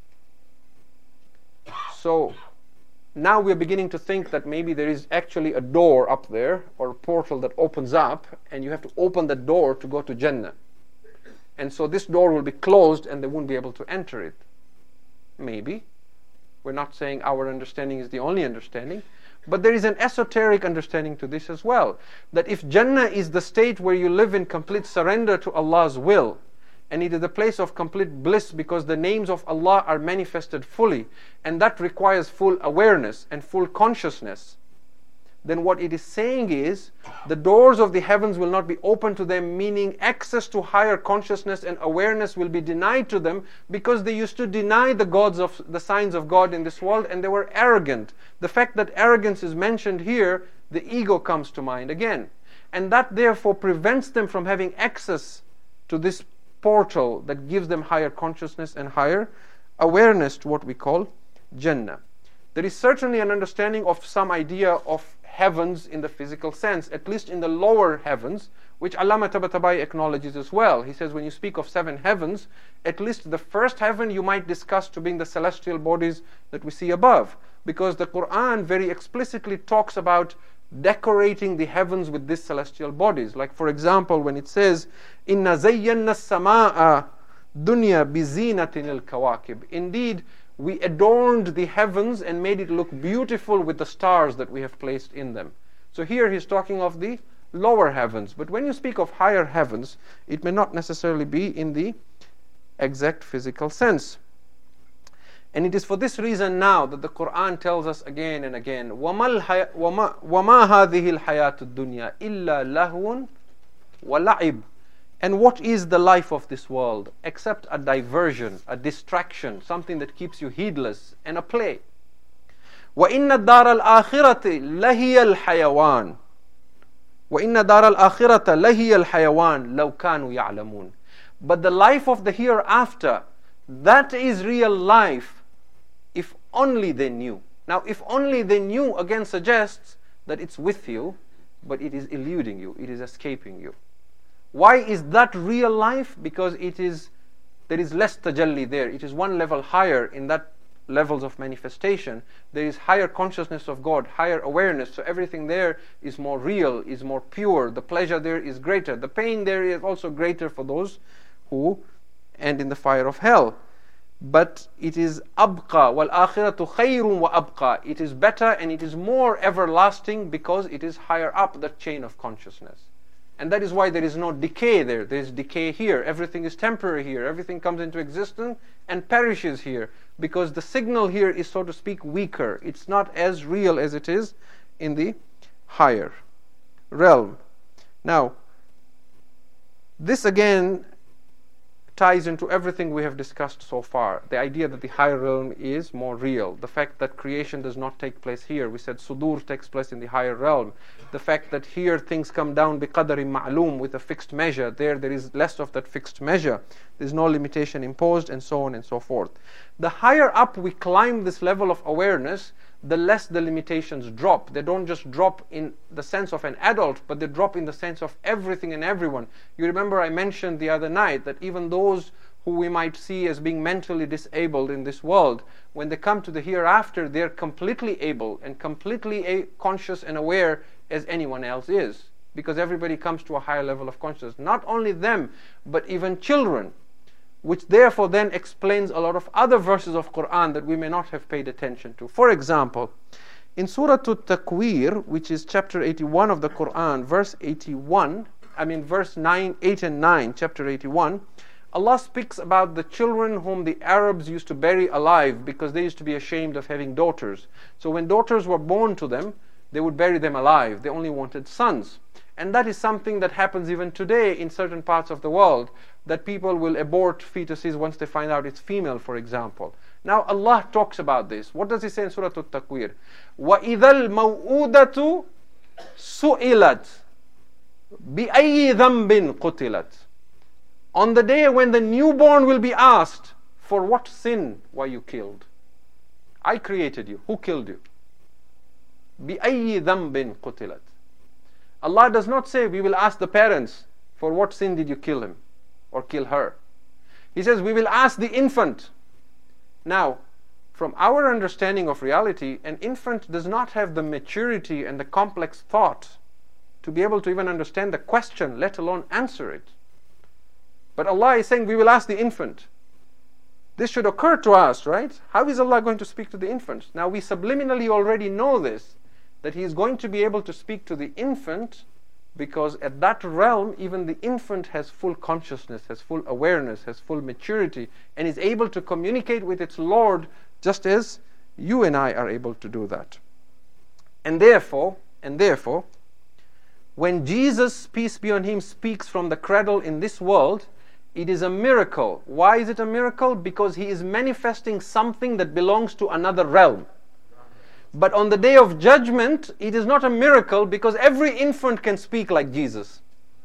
So now we are beginning to think that maybe there is actually a door up there, or a portal that opens up, and you have to open the door to go to Jannah. And so this door will be closed and they won't be able to enter it. Maybe. We're not saying our understanding is the only understanding, but there is an esoteric understanding to this as well. That if Jannah is the state where you live in complete surrender to Allah's will, and it is a place of complete bliss because the names of Allah are manifested fully, and that requires full awareness and full consciousness, then what it is saying is the doors of the heavens will not be open to them, meaning access to higher consciousness and awareness will be denied to them, because they used to deny the signs of God in this world, and they were arrogant. The fact that arrogance is mentioned here, the ego comes to mind again, and that therefore prevents them from having access to this portal that gives them higher consciousness and higher awareness to what we call Jannah. There is certainly an understanding of some idea of heavens in the physical sense, at least in the lower heavens, which Allama Tabatabai acknowledges as well. He says when you speak of 7 heavens, at least the first heaven you might discuss to being the celestial bodies that we see above, because the Quran very explicitly talks about decorating the heavens with these celestial bodies. Like for example, when it says, "Inna zayyana as-samaa dunya bi zinatin al-kawakib." Indeed, we adorned the heavens and made it look beautiful with the stars that we have placed in them. So here he's talking of the lower heavens. But when you speak of higher heavens, it may not necessarily be in the exact physical sense. And it is for this reason now that the Quran tells us again and again, وَمَا هَذِهِ الْحَيَاةُ الدُّنْيَا إِلَّا لَهْوٌ وَلَعِبٌ. And what is the life of this world except a diversion, a distraction, something that keeps you heedless, and a play? وَإِنَّ الدَّارَ الْآخِرَةِ لَهِيَ الْحَيَوَانِ وَإِنَّ دَارَ الْآخِرَةَ لَهِيَ الْحَيَوَانِ لَوْ كَانُوا يَعْلَمُونَ. But the life of the hereafter, that is real life, if only they knew. Now, if only they knew again suggests that it's with you, but it is eluding you, it is escaping you. Why is that real life? Because there is less tajalli there. It is one level higher in that levels of manifestation. There is higher consciousness of God, higher awareness, so everything there is more real, is more pure. The pleasure there is greater. The pain there is also greater for those who end in the fire of hell. But it is abqa, wal akhiratu khayrun wa abqa. It is better and it is more everlasting because it is higher up the chain of consciousness. And that is why there is no decay there. There is decay here. Everything is temporary here. Everything comes into existence and perishes here. Because the signal here is, so to speak, weaker. It's not as real as it is in the higher realm. Now, this again ties into everything we have discussed so far. The idea that the higher realm is more real. The fact that creation does not take place here. We said sudur takes place in the higher realm. The fact that here things come down biqadari ma'loom, with a fixed measure. There is less of that fixed measure. There's no limitation imposed, and so on and so forth. The higher up we climb this level of awareness, the less the limitations drop. They don't just drop in the sense of an adult, but they drop in the sense of everything and everyone. You remember I mentioned the other night that even those who we might see as being mentally disabled in this world, when they come to the hereafter, they're completely able and completely conscious and aware as anyone else is. Because everybody comes to a higher level of consciousness. Not only them, but even children. Which therefore then explains a lot of other verses of Quran that we may not have paid attention to. For example, in Surah At-Takwir, which is chapter 81 of the Quran, verse 8 and 9, chapter 81, Allah speaks about the children whom the Arabs used to bury alive because they used to be ashamed of having daughters. So when daughters were born to them, they would bury them alive. They only wanted sons. And that is something that happens even today in certain parts of the world, that people will abort fetuses once they find out it's female, for example. Now Allah talks about this. What does He say in Surah At-Takwir? وَإِذَا الْمَوْءُودَةُ سُئِلَتْ بِأَيِّ ذَنْبٍ قُتِلَتْ. On the day when the newborn will be asked, for what sin were you killed? I created you. Who killed you? بِأَيِّ ذَنْبٍ قُتِلَتْ. Allah does not say, we will ask the parents, for what sin did you kill him or kill her? He says, we will ask the infant. Now, from our understanding of reality, an infant does not have the maturity and the complex thought to be able to even understand the question, let alone answer it. But Allah is saying, we will ask the infant. This should occur to us, right? How is Allah going to speak to the infant? Now, we subliminally already know this, that He is going to be able to speak to the infant, because at that realm, even the infant has full consciousness, has full awareness, has full maturity, and is able to communicate with its Lord just as you and I are able to do that. And therefore, when Jesus, peace be on Him, speaks from the cradle in this world, it is a miracle. Why is it a miracle? Because He is manifesting something that belongs to another realm. But on the day of judgment, it is not a miracle because every infant can speak like Jesus.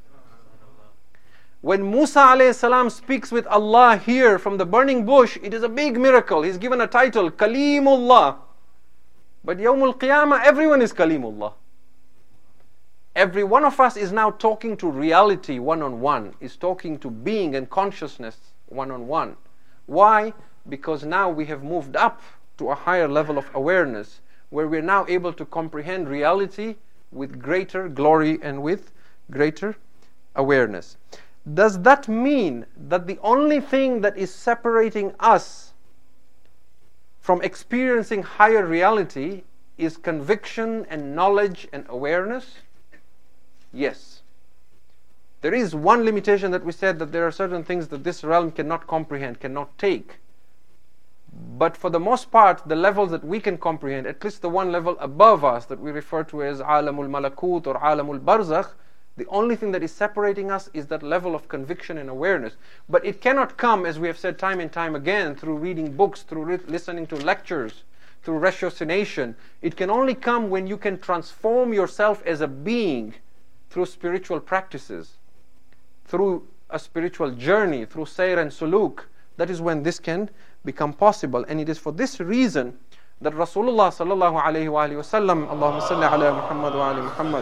When Musa alayhi salam speaks with Allah here from the burning bush, it is a big miracle. He's given a title, Kalimullah. But Yawmul Qiyamah, everyone is Kalimullah. Every one of us is now talking to reality one-on-one, is talking to being and consciousness one-on-one. Why? Because now we have moved up to a higher level of awareness, where we're now able to comprehend reality with greater glory and with greater awareness. Does that mean that the only thing that is separating us from experiencing higher reality is conviction and knowledge and awareness? Yes. There is one limitation that we said, that there are certain things that this realm cannot comprehend, cannot take. But for the most part, the levels that we can comprehend, at least the one level above us that we refer to as Alamul Malakut or Alamul Barzakh, the only thing that is separating us is that level of conviction and awareness. But it cannot come, as we have said time and time again, through reading books, through listening to lectures, through ratiocination. It can only come when you can transform yourself as a being through spiritual practices, through a spiritual journey, through sayr and suluk. That is when this can become possible. And it is for this reason that Rasulullah sallallahu alayhi wa sallam, Allahumma salli ala Muhammad wa ali Muhammad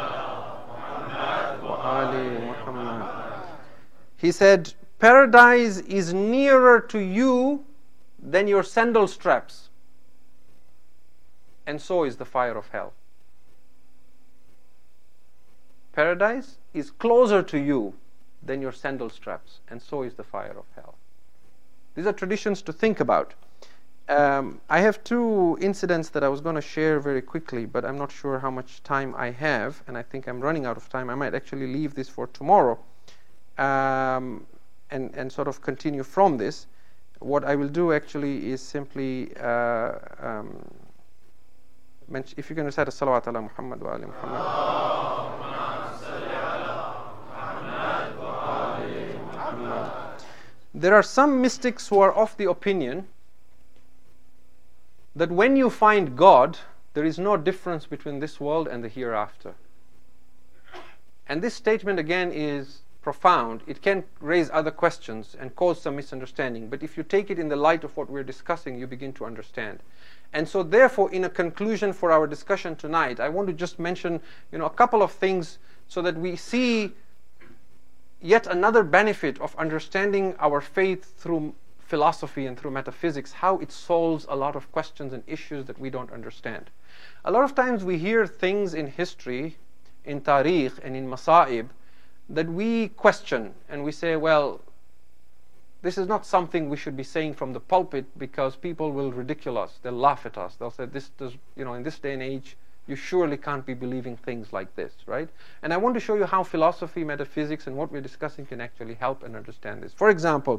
wa ali Muhammad, he said, paradise is nearer to you than your sandal straps, and so is the fire of hell. Paradise is closer to you than your sandal straps, and so is the fire of hell. These are traditions to think about. I have two incidents that I was going to share very quickly, but I'm not sure how much time I have, and I think I'm running out of time. I might actually leave this for tomorrow and sort of continue from this. What I will do actually is simply, if you're going to say salawat ala Muhammad wa ali Muhammad. There are some mystics who are of the opinion that when you find God, there is no difference between this world and the hereafter. And this statement again is profound. It can raise other questions and cause some misunderstanding, but if you take it in the light of what we're discussing, you begin to understand. And so therefore, in a conclusion for our discussion tonight, I want to just mention, a couple of things so that we see yet another benefit of understanding our faith through philosophy and through metaphysics, how it solves a lot of questions and issues that we don't understand. A lot of times we hear things in history, in tarikh and in masa'ib, that we question and we say, well, this is not something we should be saying from the pulpit because people will ridicule us, they'll laugh at us, they'll say, this does, in this day and age, you surely can't be believing things like this, right? And I want to show you how philosophy, metaphysics, and what we're discussing can actually help and understand this. For example,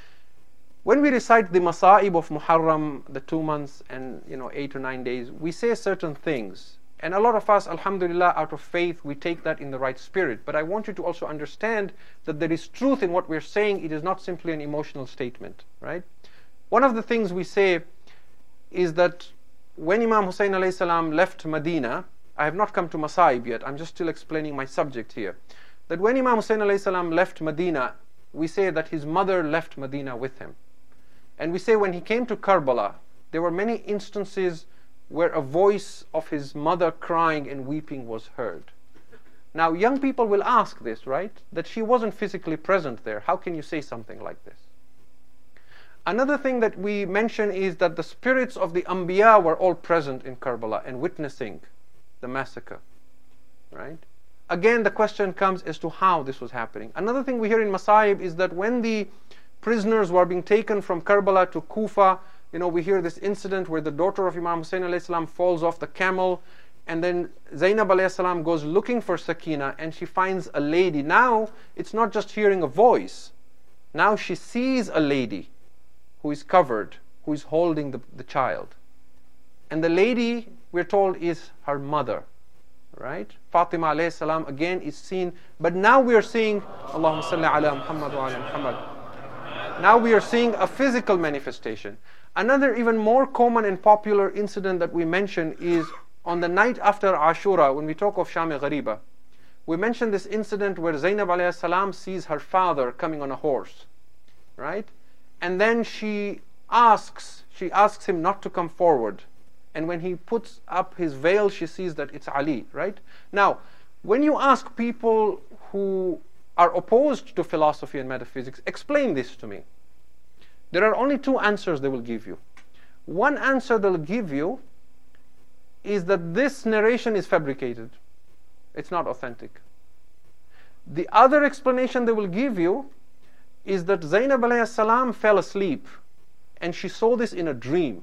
when we recite the Masa'ib of Muharram, the 2 months and 8 or 9 days, we say certain things. And a lot of us, alhamdulillah, out of faith, we take that in the right spirit. But I want you to also understand that there is truth in what we're saying. It is not simply an emotional statement, right? One of the things we say is that when Imam Hussein alayhi salam left Medina, I have not come to Masa'ib yet, I'm just still explaining my subject here. That when Imam Hussein alayhi salam left Medina, we say that his mother left Medina with him. And we say when he came to Karbala, there were many instances where a voice of his mother crying and weeping was heard. Now, young people will ask this, right? That she wasn't physically present there. How can you say something like this? Another thing that we mention is that the spirits of the Anbiya were all present in Karbala and witnessing the massacre, right? Again, the question comes as to how this was happening. Another thing we hear in Masa'ib is that when the prisoners were being taken from Karbala to Kufa, we hear this incident where the daughter of Imam Hussein alayhi salam falls off the camel, and then Zainab alayhi salam goes looking for Sakina, and she finds a lady. Now, it's not just hearing a voice. Now she sees a lady who is covered, who is holding the child. And the lady, we're told, is her mother, right? Fatima alayhi salam again is seen, but now we are seeing, Allahumma salli ala Muhammad wa ala Muhammad. Now we are seeing a physical manifestation. Another even more common and popular incident that we mention is on the night after Ashura, when we talk of Sham-e Ghariba. We mention this incident where Zainab alayhi salam sees her father coming on a horse, right? And then she asks him not to come forward. And when he puts up his veil, she sees that it's Ali, right? Now, when you ask people who are opposed to philosophy and metaphysics, explain this to me. There are only two answers they will give you. One answer they'll give you is that this narration is fabricated. It's not authentic. The other explanation they will give you is that Zainab alayhi salam fell asleep and she saw this in a dream.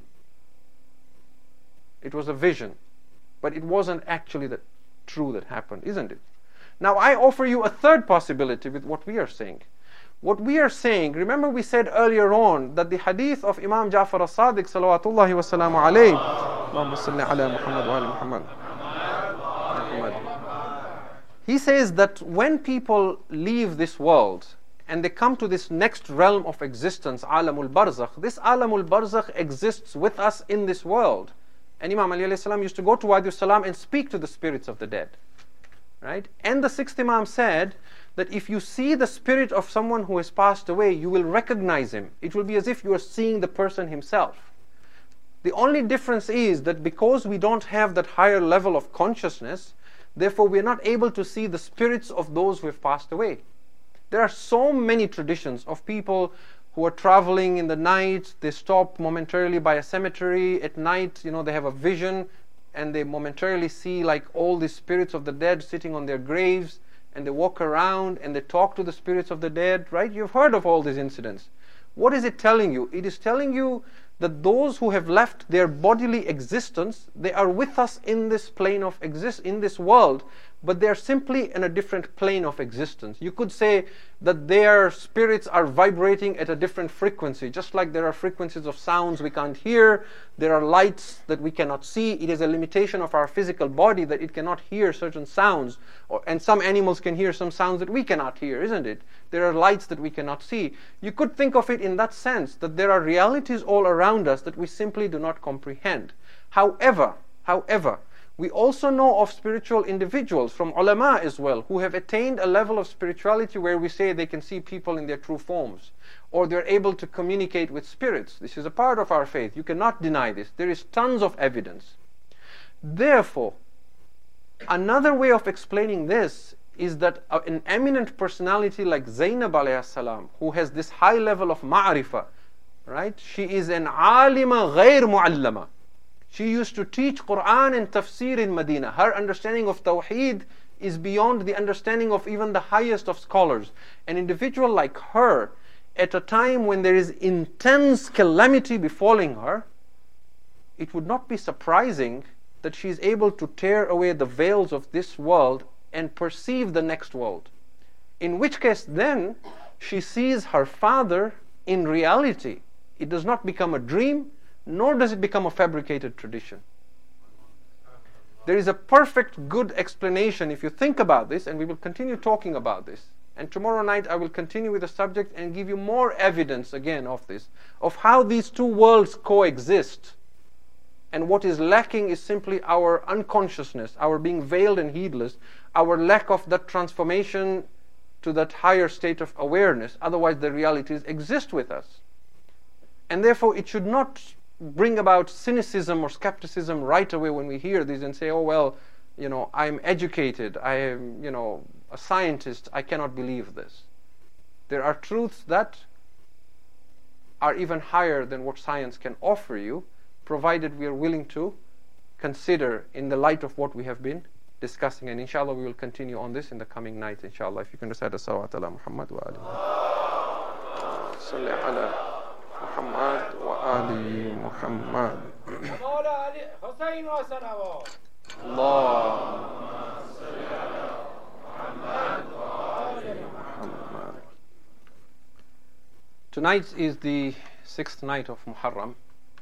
It was a vision, but it wasn't actually true that happened, isn't it? Now I offer you a third possibility with what we are saying. What we are saying, remember we said earlier on that the hadith of Imam Ja'far as-Sadiq salawatullahi wa salamu alayhi, Allahumma salli ala Muhammad wa ali Muhammad. He says that when people leave this world and they come to this next realm of existence, Alamul Barzakh, this Alamul Barzakh exists with us in this world. And Imam Ali alayhi salam used to go to Wadi Salam and speak to the spirits of the dead. Right? And the sixth Imam said that if you see the spirit of someone who has passed away, you will recognize him. It will be as if you are seeing the person himself. The only difference is that because we don't have that higher level of consciousness, therefore we are not able to see the spirits of those who have passed away. There are so many traditions of people who are traveling in the night. They stop momentarily by a cemetery at night. They have a vision, and they momentarily see like all the spirits of the dead sitting on their graves, and they walk around and they talk to the spirits of the dead, right? You've heard of all these incidents. What is it telling you? It is telling you that those who have left their bodily existence, they are with us in this plane of in this world, but they are simply in a different plane of existence. You could say that their spirits are vibrating at a different frequency, just like there are frequencies of sounds we can't hear, there are lights that we cannot see. It is a limitation of our physical body that it cannot hear certain sounds, and some animals can hear some sounds that we cannot hear, isn't it? There are lights that we cannot see. You could think of it in that sense, that there are realities all around us that we simply do not comprehend. However, we also know of spiritual individuals from ulama as well, who have attained a level of spirituality where we say they can see people in their true forms, or they're able to communicate with spirits. This is a part of our faith. You cannot deny this. There is tons of evidence. Therefore, another way of explaining this is that an eminent personality like Zainab alayhi salam, who has this high level of ma'rifah, right? She is an alima ghayr mu'allama. She used to teach Quran and tafsir in Medina. Her understanding of Tawheed is beyond the understanding of even the highest of scholars. An individual like her, at a time when there is intense calamity befalling her, it would not be surprising that she is able to tear away the veils of this world and perceive the next world. In which case then, she sees her father in reality. It does not become a dream, nor does it become a fabricated tradition. There is a perfect good explanation if you think about this, and we will continue talking about this. And tomorrow night I will continue with the subject and give you more evidence again of this, of how these two worlds coexist. And what is lacking is simply our unconsciousness, our being veiled and heedless, our lack of that transformation to that higher state of awareness. Otherwise the realities exist with us. And therefore it should not bring about cynicism or skepticism right away when we hear this and say, oh well, I'm educated, I am, a scientist, I cannot believe this. There are truths that are even higher than what science can offer you, provided we are willing to consider in the light of what we have been discussing. And inshallah we will continue on this in the coming night, inshallah. If you can recite as-salawat ala Muhammad wa alihi. Salli ala Muhammad wa ali Muhammad. Allahumma salli ala Muhammad wa ali Muhammad. Tonight is the 6th night of Muharram,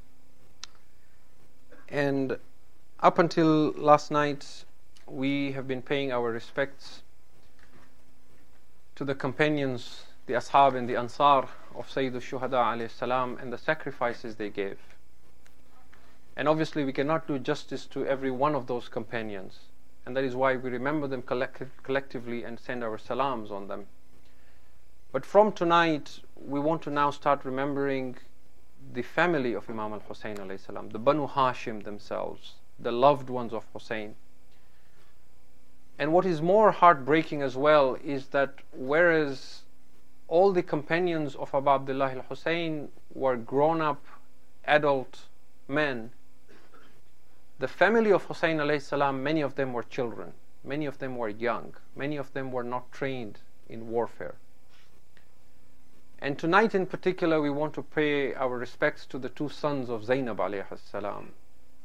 and up until last night we have been paying our respects to the companions, the Ashab and the Ansar of Sayyid al-Shuhada alayhi salam, and the sacrifices they gave. And obviously we cannot do justice to every one of those companions, and that is why we remember them collectively and send our salams on them. But from tonight we want to now start remembering the family of Imam al-Hussein alayhi salam, the Banu Hashim themselves, the loved ones of Hussein. And what is more heartbreaking as well is that whereas all the companions of Abu Abdullah al-Hussein were grown-up adult men, the family of Hussein alayhi salam, many of them were children, many of them were young, many of them were not trained in warfare. And tonight in particular we want to pay our respects to the two sons of Zainab alayhi salam,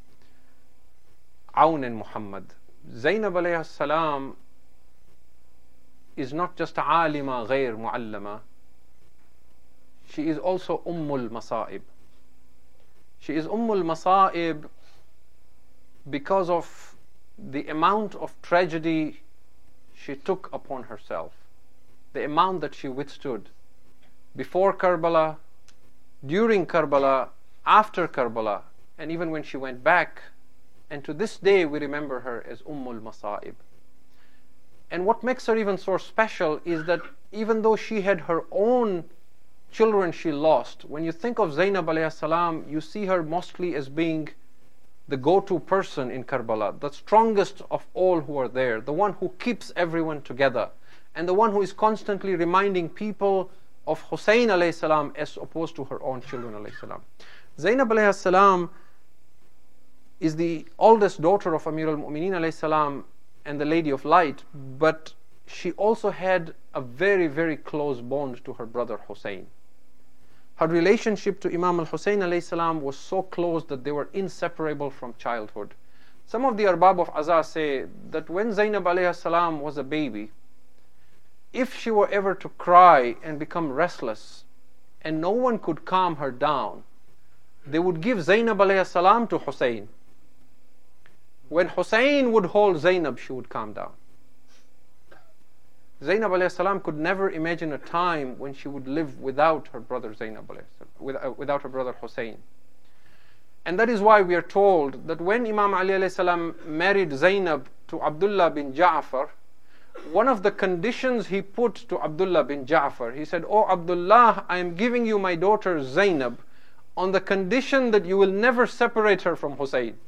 Aun and Muhammad. Zainab alayhi salam is not just alima ghayr muallama, she is also ummul masa'ib. She is ummul masa'ib because of the amount of tragedy she took upon herself, the amount that she withstood before Karbala, during Karbala, after Karbala, and even when she went back. And to this day we remember her as Ummul Masa'ib. And what makes her even so special is that even though she had her own children she lost, when you think of Zainab alayhi salam, you see her mostly as being the go-to person in Karbala, the strongest of all who are there, the one who keeps everyone together, and the one who is constantly reminding people of Hussein alayhi salam as opposed to her own children alayhi salam. Zainab alayhi salam is the oldest daughter of Amir al-Mu'mineen alayhi salam and the Lady of Light, but she also had a very, very close bond to her brother Hussein. Her relationship to Imam al-Hussein alayhi salam was so close that they were inseparable from childhood. Some of the Arbab of Aza say that when Zainab alayhi salam was a baby, if she were ever to cry and become restless and no one could calm her down, they would give Zainab alayhi salam to Hussein. When Hussein would hold Zainab, she would calm down. Zainab alayhi salam could never imagine a time when she would live without her brother Zainab alayhi salam, without her brother Hussein. And that is why we are told that when Imam Ali alayhi salam married Zainab to Abdullah bin Ja'far, one of the conditions he put to Abdullah bin Ja'far, he said, "Oh Abdullah, I am giving you my daughter Zainab on the condition that you will never separate her from Hussein.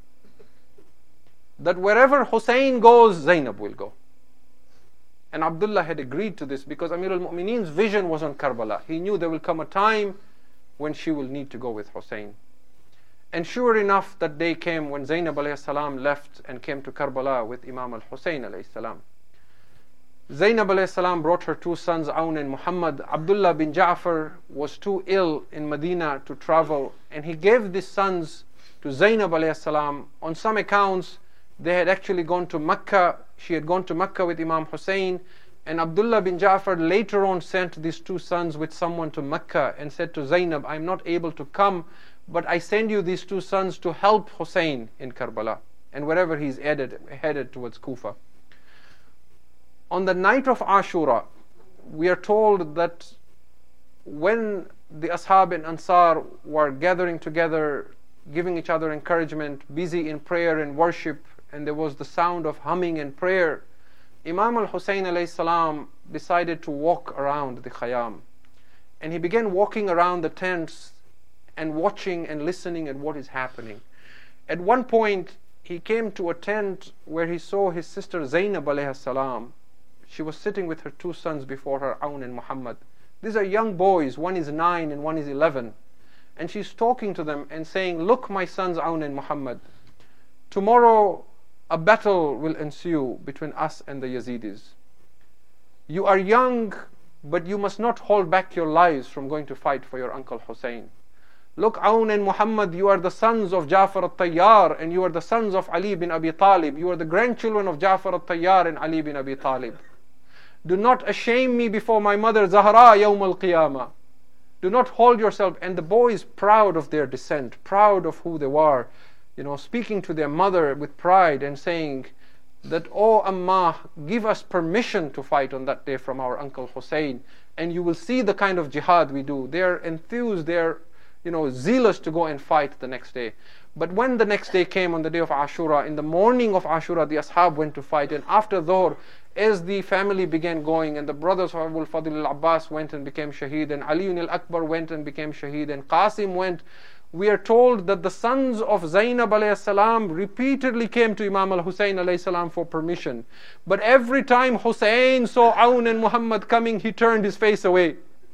That wherever Hussein goes, Zainab will go." And Abdullah had agreed to this because Amir al-Mu'mineen's vision was on Karbala. He knew there will come a time when she will need to go with Hussein. And sure enough, that day came when Zainab alayhi salam left and came to Karbala with Imam al-Hussein alayhi salam. Zainab alayhi salam brought her two sons, Aun and Muhammad. Abdullah bin Ja'far was too ill in Medina to travel, and he gave these sons to Zainab alayhi salam. On some accounts, they had actually gone to Mecca. She had gone to Mecca with Imam Hussein, and Abdullah bin Ja'far later on sent these two sons with someone to Mecca and said to Zainab, "I'm not able to come, but I send you these two sons to help Hussein in Karbala and wherever he's headed towards Kufa." On the night of Ashura, we are told that when the Ashab and Ansar were gathering together, giving each other encouragement, busy in prayer and worship, and there was the sound of humming and prayer, Imam al-Hussein alayhi salam decided to walk around the Khayyam. And he began walking around the tents and watching and listening at what is happening. At one point, he came to a tent where he saw his sister Zainab alayhi salam. She was sitting with her two sons before her, Aun and Muhammad. These are young boys, one is 9 and one is 11. And she's talking to them and saying, "Look, my sons Aun and Muhammad, tomorrow a battle will ensue between us and the Yazidis. You are young, but you must not hold back your lives from going to fight for your uncle Hussein. Look, Aun and Muhammad, you are the sons of Ja'far al-Tayyar, and you are the sons of Ali bin Abi Talib. You are the grandchildren of Ja'far al-Tayyar and Ali bin Abi Talib. Do not shame me before my mother Zahra yawm al-Qiyamah. Do not hold yourself." And the boys, proud of their descent, proud of who they were, speaking to their mother with pride and saying that, "Oh Amma, give us permission to fight on that day from our uncle Hussein, and you will see the kind of jihad we do." They're enthused, they're zealous to go and fight the next day. But when the next day came on the day of Ashura, in the morning of Ashura, the Ashab went to fight, and after Dhuhr, as the family began going, and the brothers of Abul Fadl al-Abbas went and became shaheed, and Ali al-Akbar went and became shaheed, and Qasim went, we are told that the sons of Zainab alayhi salam repeatedly came to Imam al-Hussein alayhi salam for permission. But every time Hussein saw Aun and Muhammad coming, he turned his face away.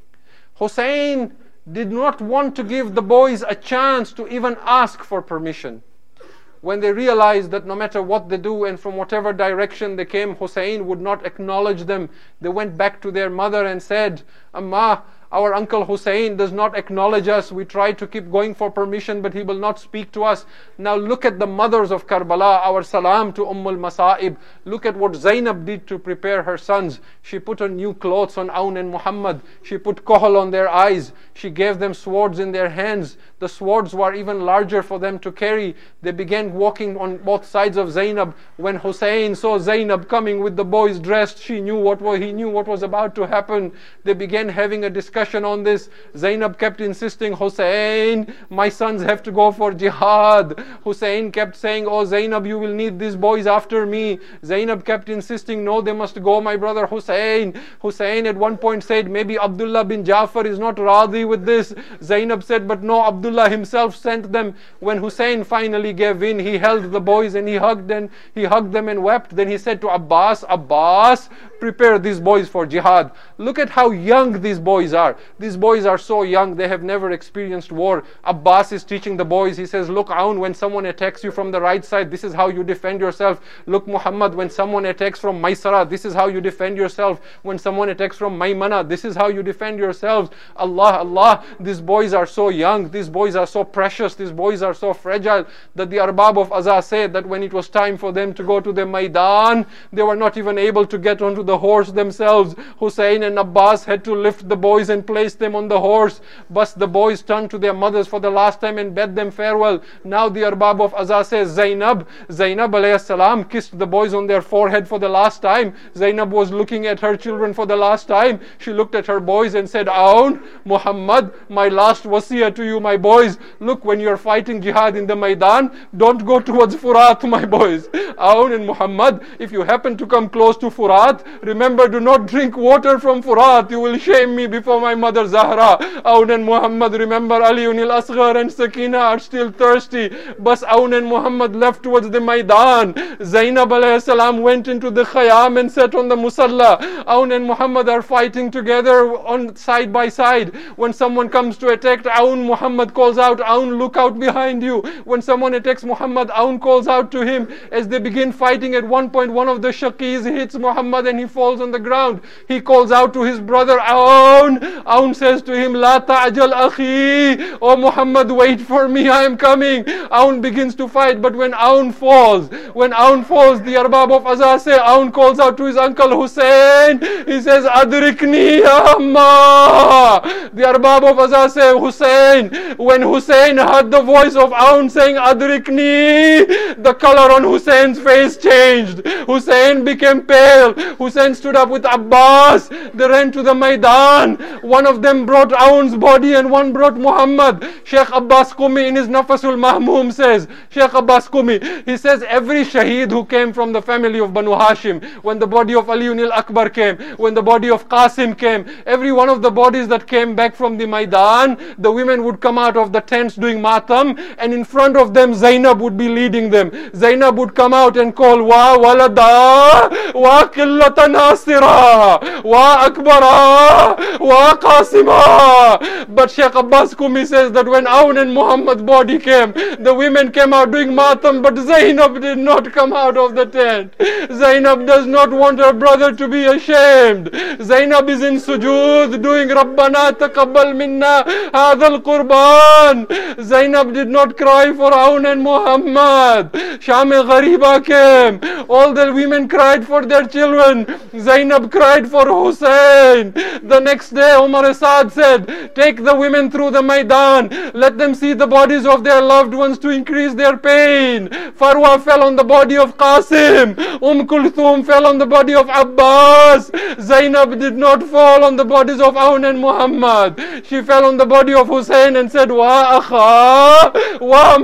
Hussein did not want to give the boys a chance to even ask for permission. When they realized that no matter what they do and from whatever direction they came, Hussein would not acknowledge them, they went back to their mother and said, "Amma, our uncle Hussein does not acknowledge us. We try to keep going for permission, but he will not speak to us." Now look at the mothers of Karbala, our salam to Ummul Masa'ib. Look at what Zainab did to prepare her sons. She put on new clothes on Aun and Muhammad. She put kohl on their eyes. She gave them swords in their hands. The swords were even larger for them to carry. They began walking on both sides of Zainab. When Hussein saw Zainab coming with the boys dressed, he knew what was about to happen. They began having a discussion on this. Zainab kept insisting, "Hussein, my sons have to go for jihad." Hussein kept saying, "Oh Zainab, you will need these boys after me." Zainab kept insisting, "No, they must go, my brother Hussein." Hussein at one point said, "Maybe Abdullah bin Ja'far is not radi with this." Zainab said, "But no, Abdullah himself sent them." When Hussein finally gave in, he held the boys and he hugged them and wept. Then he said to Abbas, "Abbas, prepare these boys for jihad." Look at how young these boys are. are. These boys are so young, they have never experienced war. Abbas is teaching the boys. He says, look, Aun, when someone attacks you from the right side, this is how you defend yourself. Look, Muhammad, when someone attacks from Maysara, this is how you defend yourself. When someone attacks from Maymana, this is how you defend yourselves. Allah, Allah, these boys are so young, these boys are so precious, these boys are so fragile, that the Arbab of Azza said that when it was time for them to go to the Maidan, they were not even able to get onto the horse themselves. Hussein and Abbas had to lift the boys and place them on the horse. But the boys turned to their mothers for the last time and bade them farewell. Now the Arbab of Azza says, Zainab alayhi salam kissed the boys on their forehead for the last time. Zainab was looking at her children for the last time. She looked at her boys and said, Aun, Muhammad, my last wasiyah to you, my boys. Look, when you're fighting jihad in the Maidan, don't go towards Furat, my boys. Aun and Muhammad, if you happen to come close to Furat, remember, do not drink water from Furat. You will shame me before my mother Zahra. Aun and Muhammad, remember, Aliun al-Asghar and Sakina are still thirsty. But Aun and Muhammad left towards the Maidan. Zainab alayhi salam went into the Khayyam and sat on the Musalla. Aun and Muhammad are fighting together on side by side. When someone comes to attack Aun, Muhammad calls out, Aun, look out behind you. When someone attacks Muhammad, Aun calls out to him. As they begin fighting, at one point, one of the Shaqis hits Muhammad and he falls on the ground. He calls out to his brother, Aun. Aun says to him, La ta'jal akhi. Oh Muhammad, wait for me, I am coming. Aun begins to fight, but when Aun falls, the Arbab of Azza say, Aun calls out to his uncle Hussein. He says, Adrikni ya amma. The Arbab of Azza say, Hussein. When Hussein heard the voice of Aun saying, Adrikni, the color on Hussein's face changed. Hussein became pale. Hussein stood up with Abbas. They ran to the Maidan. One of them brought Aun's body and one brought Muhammad. Sheikh Abbas Qumi in his Nafasul Mahmoom says, Sheikh Abbas Qumi, he says, every shaheed who came from the family of Banu Hashim, when the body of Ali al-Akbar came, when the body of Qasim came, every one of the bodies that came back from the Maidan, the women would come out of the tents doing matam, and in front of them Zainab would be leading them. Zainab would come out and call, Wa walada, wa qillata nasira, wa akbara, wa qasima. But Sheikh Abbas Qumi says that when Aun and Muhammad's body came, the women came out doing matam, but Zainab did not come out of the tent. Zainab does not want her brother to be ashamed. Zainab is in sujood doing Rabbana taqabbal minna hadha al-qurban. Zainab did not cry for Aun and Muhammad. Sham-e-Ghariba came. All the women cried for their children. Zainab cried for Hussein. The next day Umar Asad said, take the women through the Maidan. Let them see the bodies of their loved ones to increase their pain. Farwa fell on the body of Qasim. Kulthum fell on the body of Abbas. Zainab did not fall on the bodies of Aun and Muhammad. She fell on the body of Hussein and said, Wa akha, wa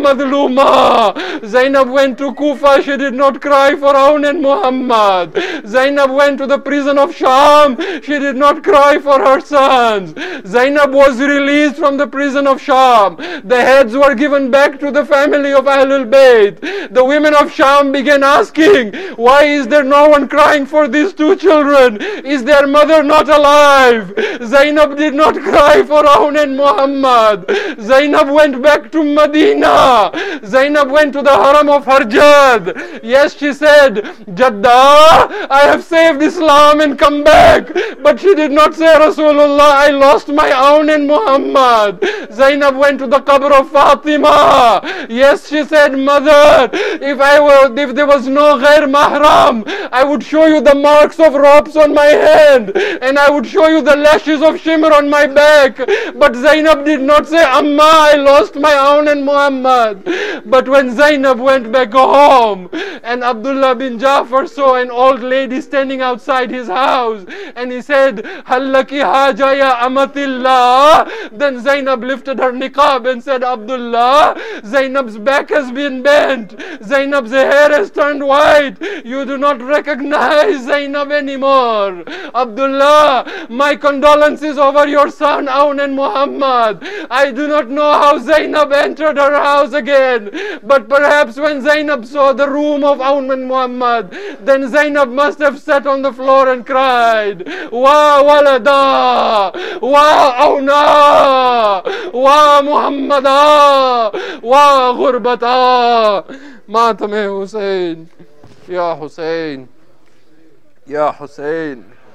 madluma. Zainab went to Kufa. She did not cry for Aun and Muhammad. Zainab went to the prison of Sham. She did not cry for her sons. Zainab was released from the prison of Sham. The heads were given back to the family of Ahlul Bayt. The women of Sham began asking, why is there no one crying for these two children? Is their mother not alive? Zainab did not cry for Aun and Muhammad. Zainab went back to Medina. Zainab went to the Haram of Harjad. Yes, she said, Jadda, I have saved Islam and come back. But she did not say, Rasulullah, I lost my Aun and Muhammad. Zainab went to the qabr of Fatima. Yes, she said, Mother, if there was no ghair mahram, I would show you the marks of ropes on my hand, and I would show you the lashes of shimmer on my back. But Zainab did not say, Amma, I lost my Aun and Muhammad. But when Zainab went back home, and Abdullah bin Jafar saw an old lady standing outside his house, and he said, Hallaki haja ya amatillah. Then Zainab lifted her niqab and said, Abdullah, Zainab's back has been bent. Zainab's hair has turned white. You do not recognize Zainab anymore. Abdullah, my condolences over your son Aun and Muhammad. I do not know how Zainab entered her house again, but perhaps when Zainab saw the room of Aun and Muhammad, then Zainab must have sat on the floor and cried, Wa walada. وأونا ومحمدا وغربتا. ماتم حسین، یا حسین، یا حسین.